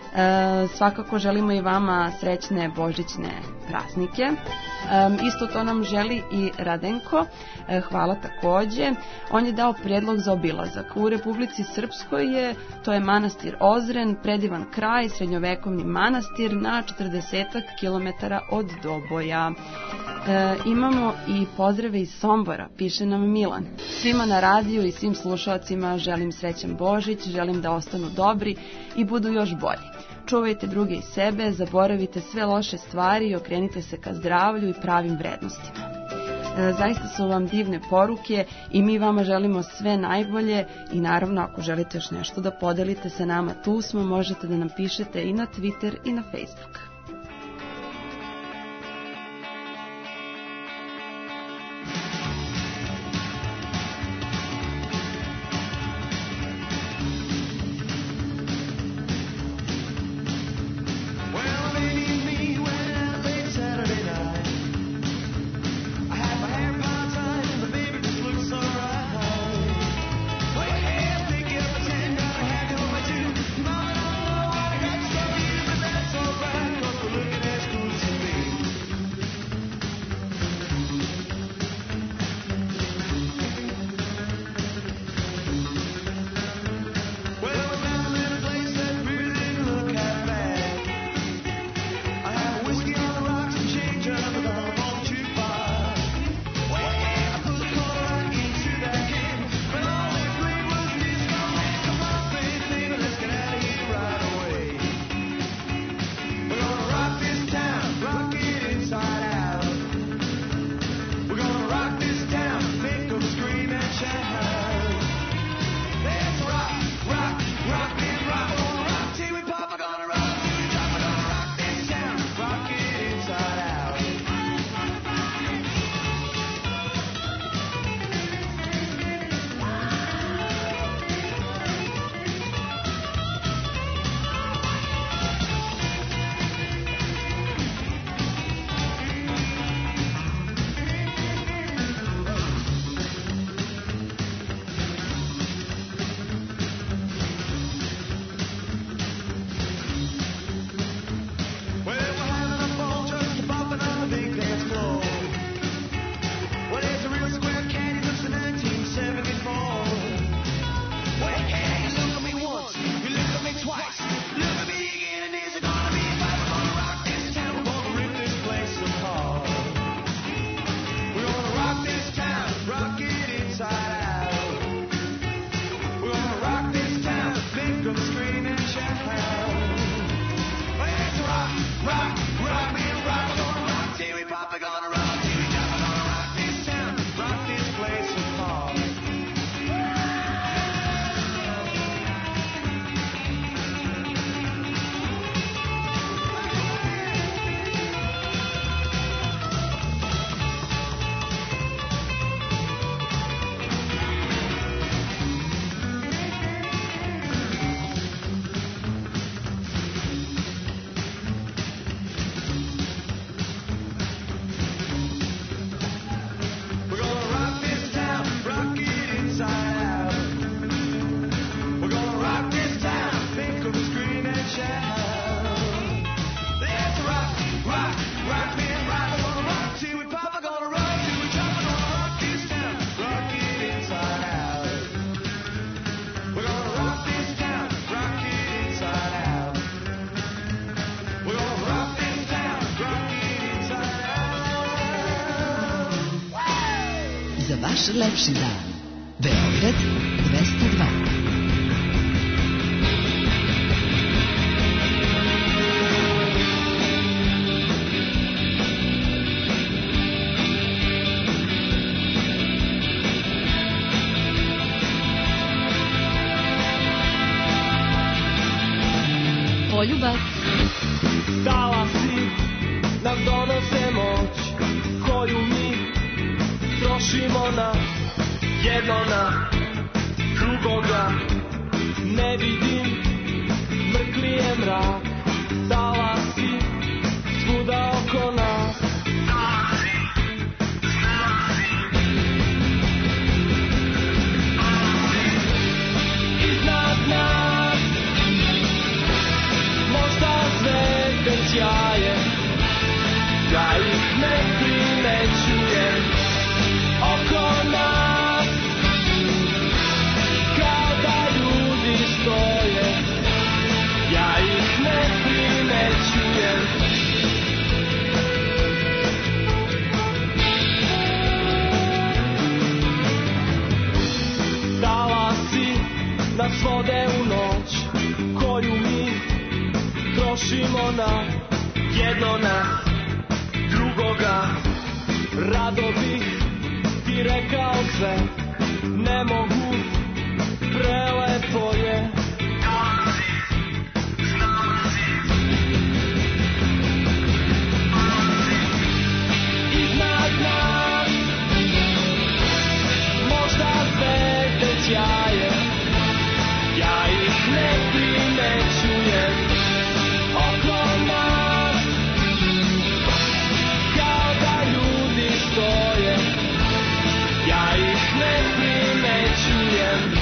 Svakako želimo i vama srećne božićne praznike. Isto to nam želi i Radenko. Hvala takođe. On je dao prijedlog za obilazak. U Republici Srpskoj to je manastir Ozren, predivan kraj, srednjovekovni manastir na 40 kilometara od Doboja. Imamo i pozdrave iz Sombora, piše nam Milan. Svima na radiju i svim slušalcima želim srećan Božić, želim da ostanu dobri i budu još bolji. Čuvajte druge i sebe, zaboravite sve loše stvari i okrenite se ka zdravlju i pravim vrednostima. Zaista su vam divne poruke i mi vama želimo sve najbolje i naravno ako želite još nešto da podelite sa nama, tu smo, možete da nam pišete i na Twitter i na Facebook. Pretend lepši dan. Beograd 202. Poljubac. Talasi nam donose moć koju mi trošimo na jedno na drugoga. Ne vidim, mrkli je mrak, talasi svuda oko nas. Iznad nas možda zvezde sjaje, ja ih ne primećujem. Oko nas kao da ljudi stoje, ja ih ne primećujem. Talasi nas vode u noć koju mi trošimo na jedno na drugoga. Rado bih ti rekao sve, ne mogu, prelepo je. Iznad nas možda zvezde sjaje, ja ih ne primećujem. Oko nas kao da ljudi stoje, ja ih ne primećujem.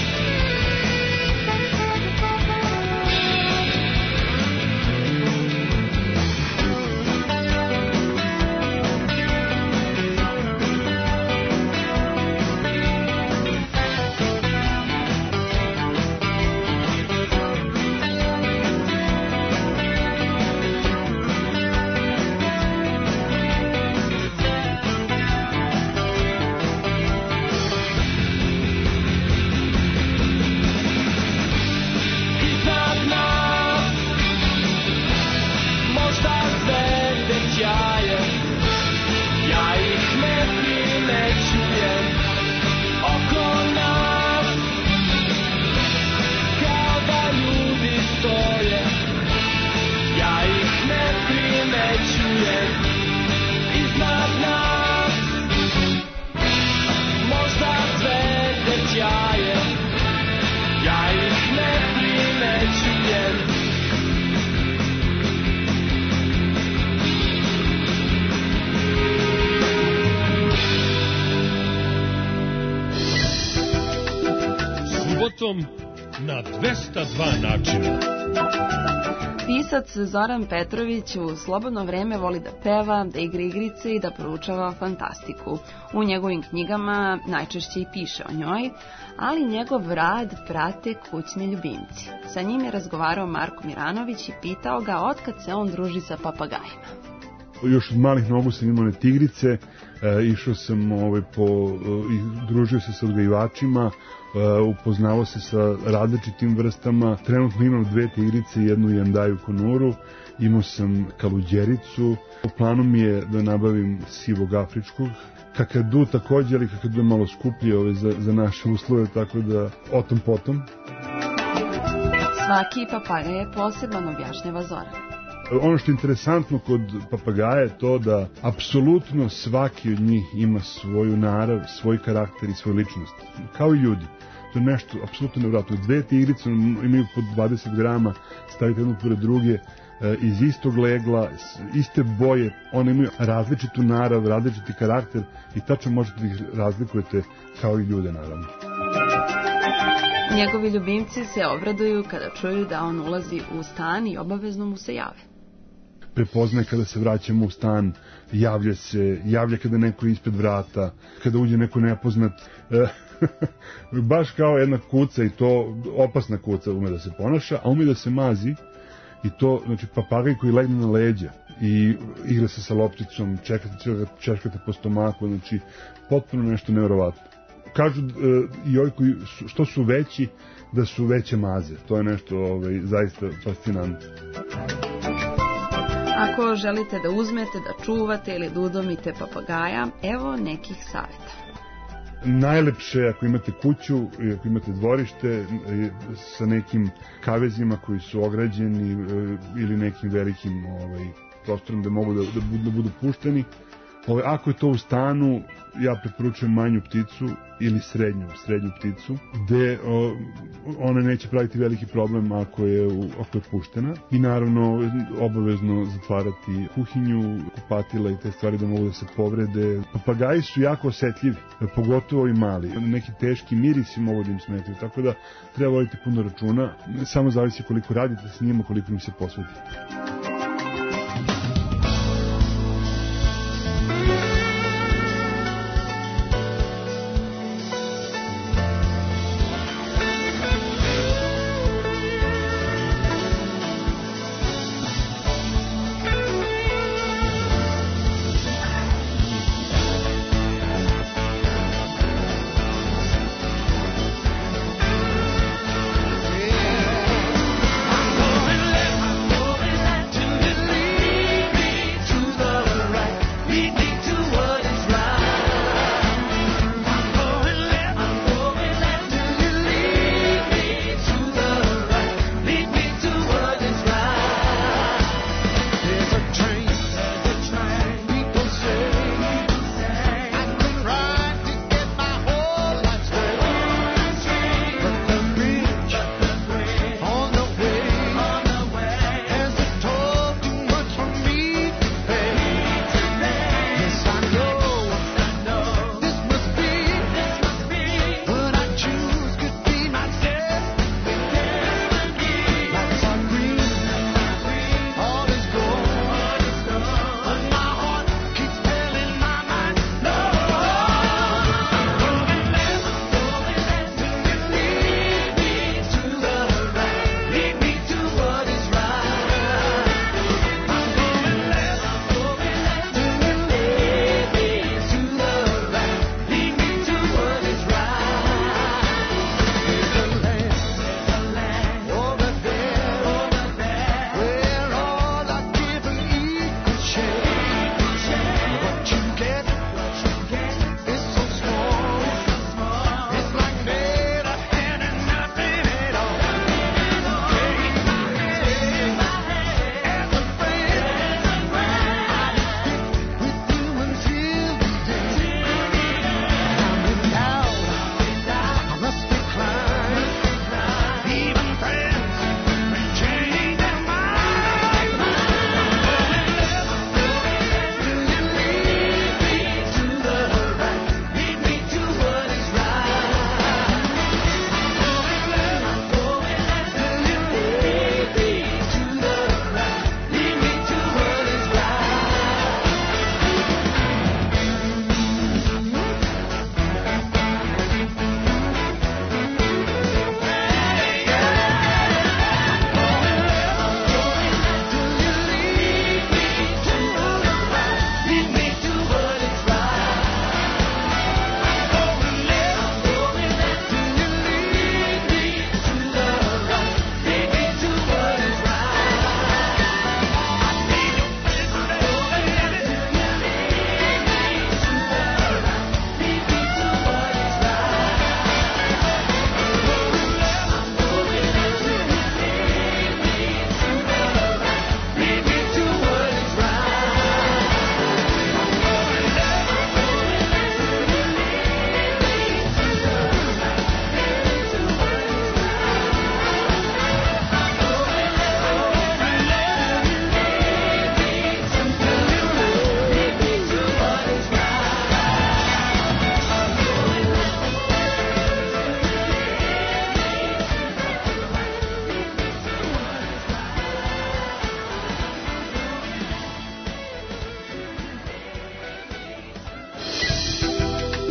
Na 202 načina. Pisac Zoran Petrović u slobodno vreme voli da peva, da igra igrice i da proučava fantastiku. U njegovim knjigama najčešće i piše o njoj, ali njegov rad prate kućni ljubimci. Sa njim je razgovarao Marko Miranović i pitao ga otkad se on druži sa papagajima. Još od malih nogu sam imao one tigrice, išao sam družio se sa odgajivačima, upoznao se sa različitim vrstama. Trenutno imam 2 tigrice i jednu jandaju konuru, imao sam kaluđericu. U planu mi je da nabavim sivog afričkog, kakadu takođe, ali kakadu je malo skuplje za naše uslove, tako da o tom potom. Svaki papagaj je poseban, objašnjava Zoran. Ono što je interesantno kod papagaja je to da apsolutno svaki od njih ima svoju narav, svoj karakter i svoju ličnost, kao i ljudi. To je nešto apsolutno nevratno. 2 tigrice imaju po 20 grama, stavite jednu pored druge, iz istog legla, iste boje, one imaju različitu narav, različiti karakter i tačno možete da ih razlikujete kao i ljude, naravno. Njegovi ljubimci se obraduju kada čuju da on ulazi u stan i obavezno mu se jave. Prepoznaje kada se vraćamo u stan, javlja kada neko je ispred vrata, kada uđe neko nepoznat, baš kao jedna kuca, i to opasna kuca, ume da se ponaša, a ume da se mazi I to, znači, papagaj koji legne na leđa i igra se sa lopticom, češkate po stomaku, znači, potpuno nešto nevjerovatno. Kažu i ovi koji što su veći, da su veće maze. To je nešto zaista fascinantno. Ako želite da uzmete, da čuvate ili da udomite papagaja, evo nekih savjeta. Najlepše ako imate kuću i ako imate dvorište sa nekim kavezima koji su ograđeni ili nekim velikim prostorom da mogu da budu pušteni. Ako je to u stanu, ja preporučujem manju pticu ili srednju pticu, gde ona neće praviti veliki problem ako je puštena. I naravno obavezno zatvarati kuhinju, kupatila i te stvari da mogu da se povrede. Papagaji su jako osetljivi, pogotovo i mali. Neki teški mirisi mogu da im smetaju, tako da treba voditi puno računa. Samo zavisi koliko radite s njima, koliko im se posvetite.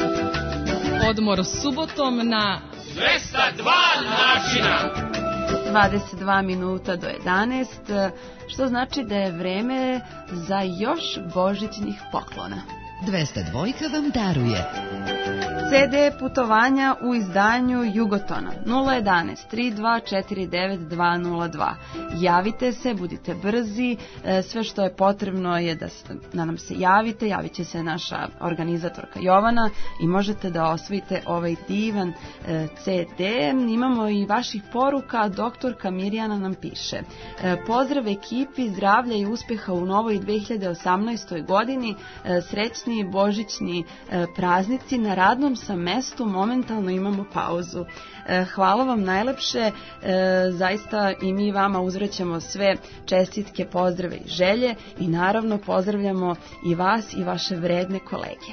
Odmor subotom na 202 načina. 22 minuta do 11, što znači da je vreme za još božićnih poklona. 202 vam daruje CD putovanja u izdanju Jugotona 011 3249 Javite se, budite brzi, sve što je potrebno je da nam se javite, javit će se naša organizatorka Jovana i možete da osvojite ovaj divan CD. Imamo i vaših poruka, doktorka Mirjana nam piše: pozdrav ekipi, zdravlja i uspeha u novoj 2018. godini, srećni božićni praznici, na radnom sam mestu, momentalno imamo pauzu. Hvala vam najlepše, zaista i mi vama uzvraćamo sve čestitke, pozdrave i želje i naravno pozdravljamo i vas i vaše vredne kolege.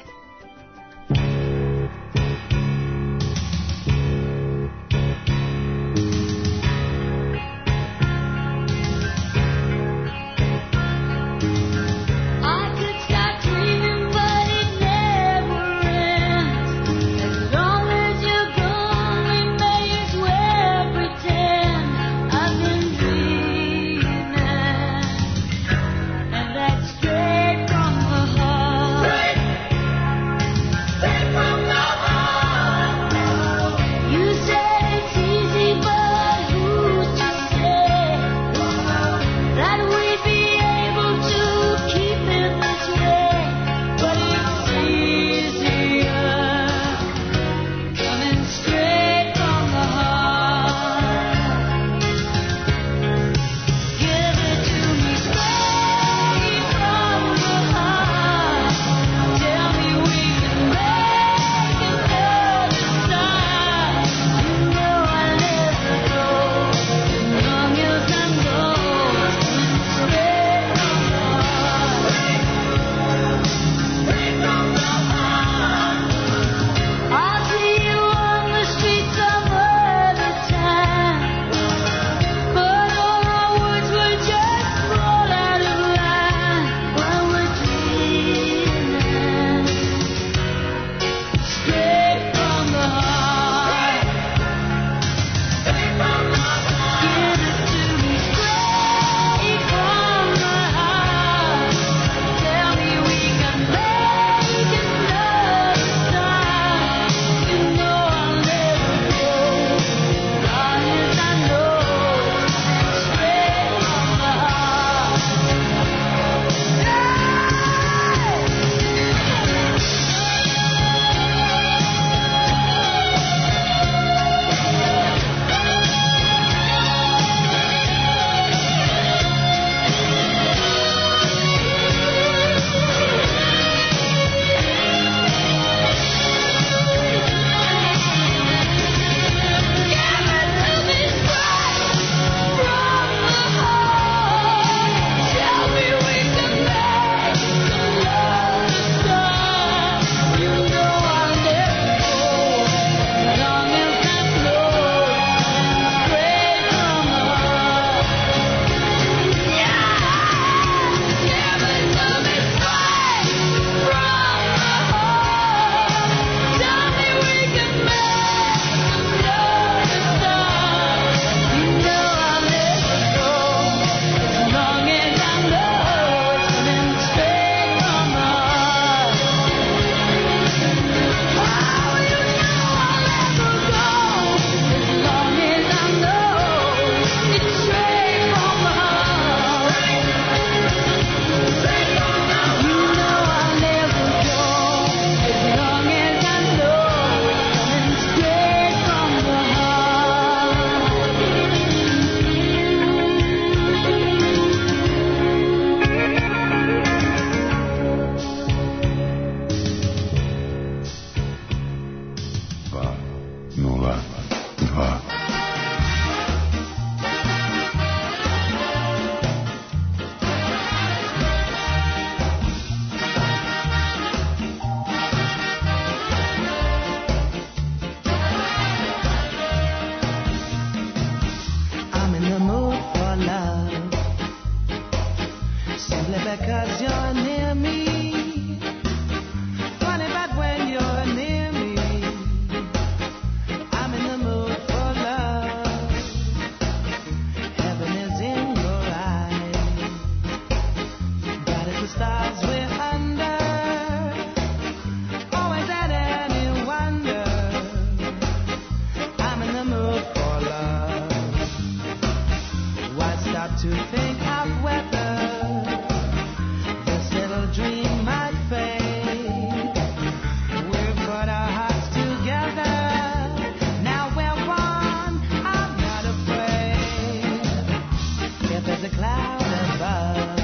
start to think of whether this little dream might fade. We've put our hearts together. Now we're one. I'm not afraid. If there's a cloud above,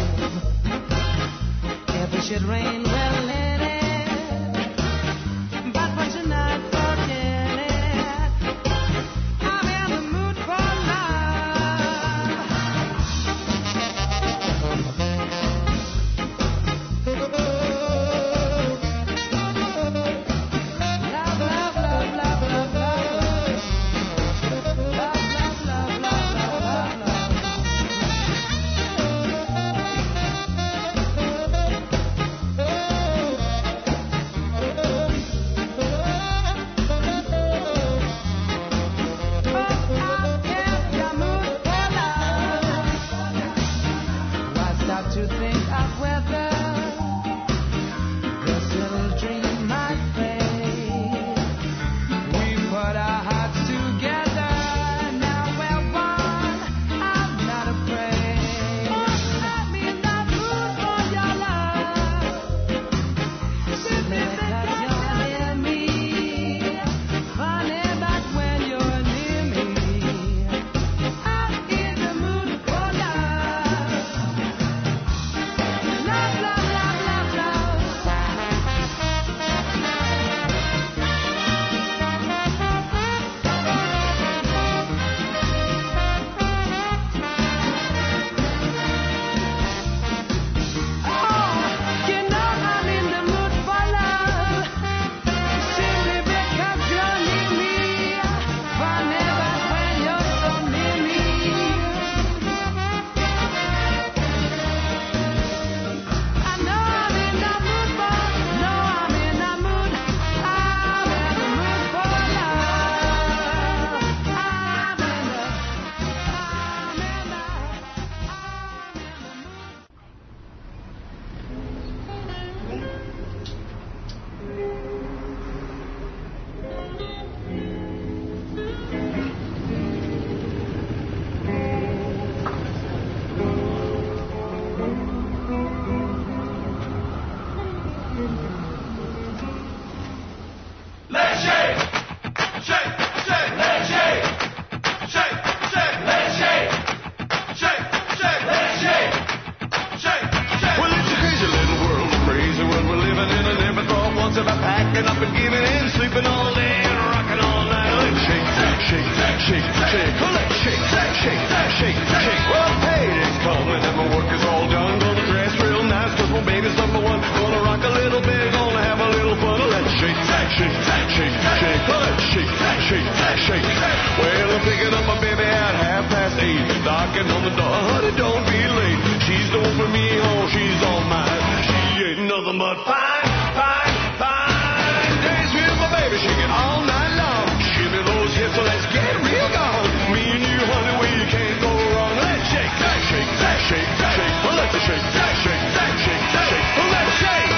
if it should rain, we'll let it. But for tonight, forget it. I'm in the mood for to think of whether this little dream might fade. We put our hearts together. Now we're one. I'm not afraid. I'm in the mood for your love. Simply because you're near me. Funny, but when you're near me, I'm in the mood for love. Love, love, love, love, love. Oh, you know I'm in the mood for love. Simply because you're near me. Funny, but when you're so near me. I know I'm in the mood for, no, I'm in the mood. I'm in the mood for love. I'm in the Let's shake, shake, shake, let's shake, shake, shake, let's shake, shake, shake, let's shake, shake, shake. Well, it's a crazy little world, a crazy world we're living in. I never thought once about packing up and giving in, sleeping all day and rocking all night. Let's shake, shake, shake, shake. Well, let's shake, shake, shake, shake. Well, payday's coming and my work is all done. Gonna dress real nice 'cause my baby's number one. Gonna rock a little bit, gonna have a little fun. Let's shake, shake, shake, shake. Well, let's shake, shake, shake. Well, I'm picking up my baby at 8:30, knocking on the door. Honey, don't be late. She's the one for me, oh, she's all mine. She ain't nothing but fine, fine, fine. Dance with my baby, shake it all night long. Shimmy those hips, so let's get real gone. Me and you, honey, we can't go wrong. Let's shake, shake, shake, shake. Well, let's shake, shake, shake, shake. Well, let's shake.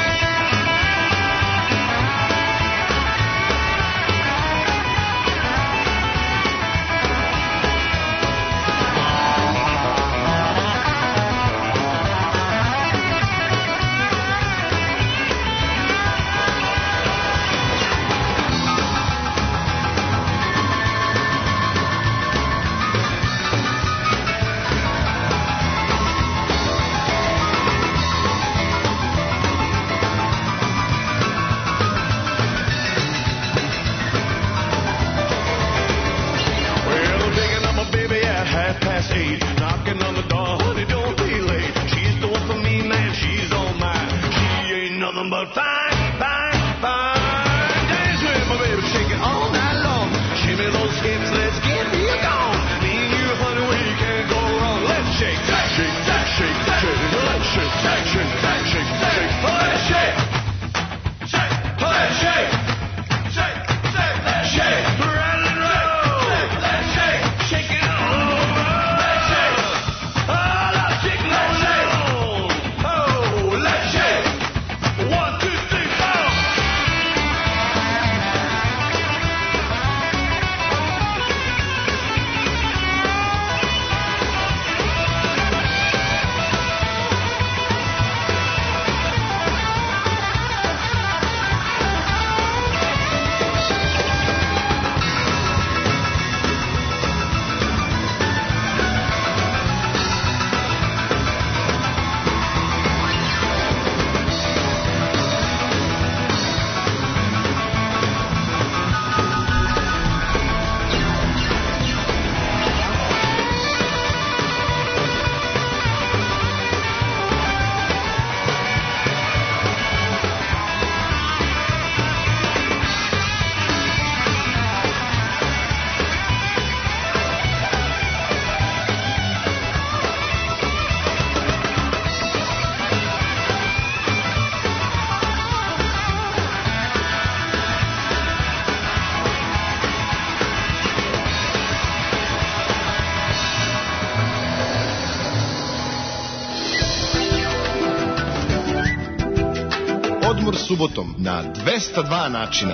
Shake, subotom na 202 načina.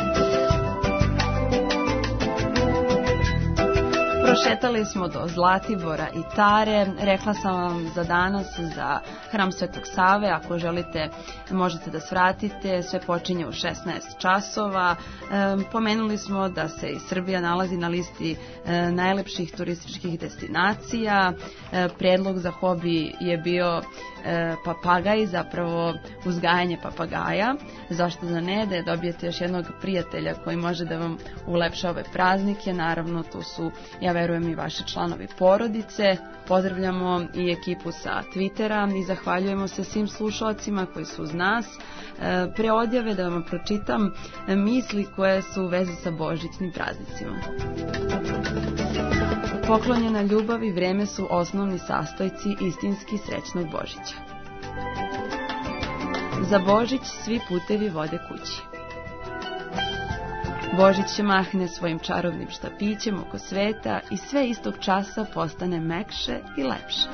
Prošetali smo do Zlatibora i Tare, rekla sam vam za danas za Hram Svetog Save, ako želite možete da svratite, sve počinje u 16 časova. Pomenuli smo da se i Srbija nalazi na listi najlepših turističkih destinacija, predlog za hobi je bio papagaj, zapravo uzgajanje papagaja, zašto da ne, da dobijete još jednog prijatelja koji može da vam ulepša ove praznike, naravno tu su, ja verujem, i vaši članovi porodice. Pozdravljamo i ekipu sa Twittera i zahvaljujemo se svim slušalcima koji su uz nas. Pre odjave da vam pročitam misli koje su u vezi sa božićnim praznicima. Poklonjena ljubav i vreme su osnovni sastojci istinski srećnog Božića. Za Božić svi putevi vode kući. Božić mahne svojim čarobnim štapićem oko sveta i sve istog časa postane mekše i lepše.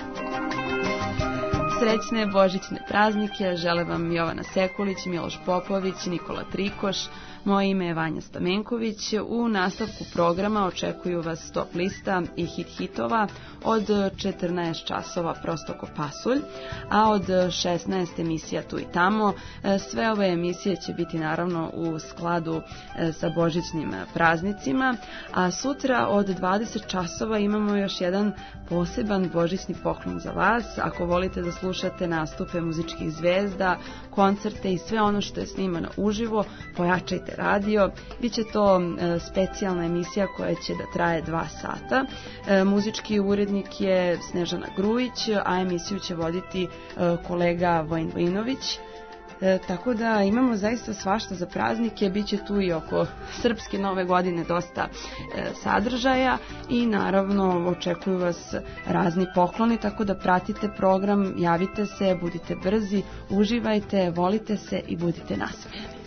Srećne božićne praznike žele vam Jovana Sekulić, Miloš Popović, Nikola Trikoš. Moje ime je Vanja Stamenković. U nastavku programa očekuju vas top lista i hitova od 14 časova prosto ko pasulj, a od 16 emisija tu i tamo. Sve ove emisije će biti naravno u skladu sa božićnim praznicima, a sutra od 20 časova imamo još jedan poseban božićni poklon za vas. Ako volite da slušate nastupe muzičkih zvezda, koncerte i sve ono što je snimano uživo, pojačajte radio. Biće to specijalna emisija koja će da traje 2 sata. Muzički urednik je Snežana Grujić, a emisiju će voditi kolega Vojin Vojinović. Tako da imamo zaista svašta za praznike, bit će tu i oko srpske nove godine dosta sadržaja i naravno očekuju vas razni pokloni, tako da pratite program, javite se, budite brzi, uživajte, volite se i budite nasmejani.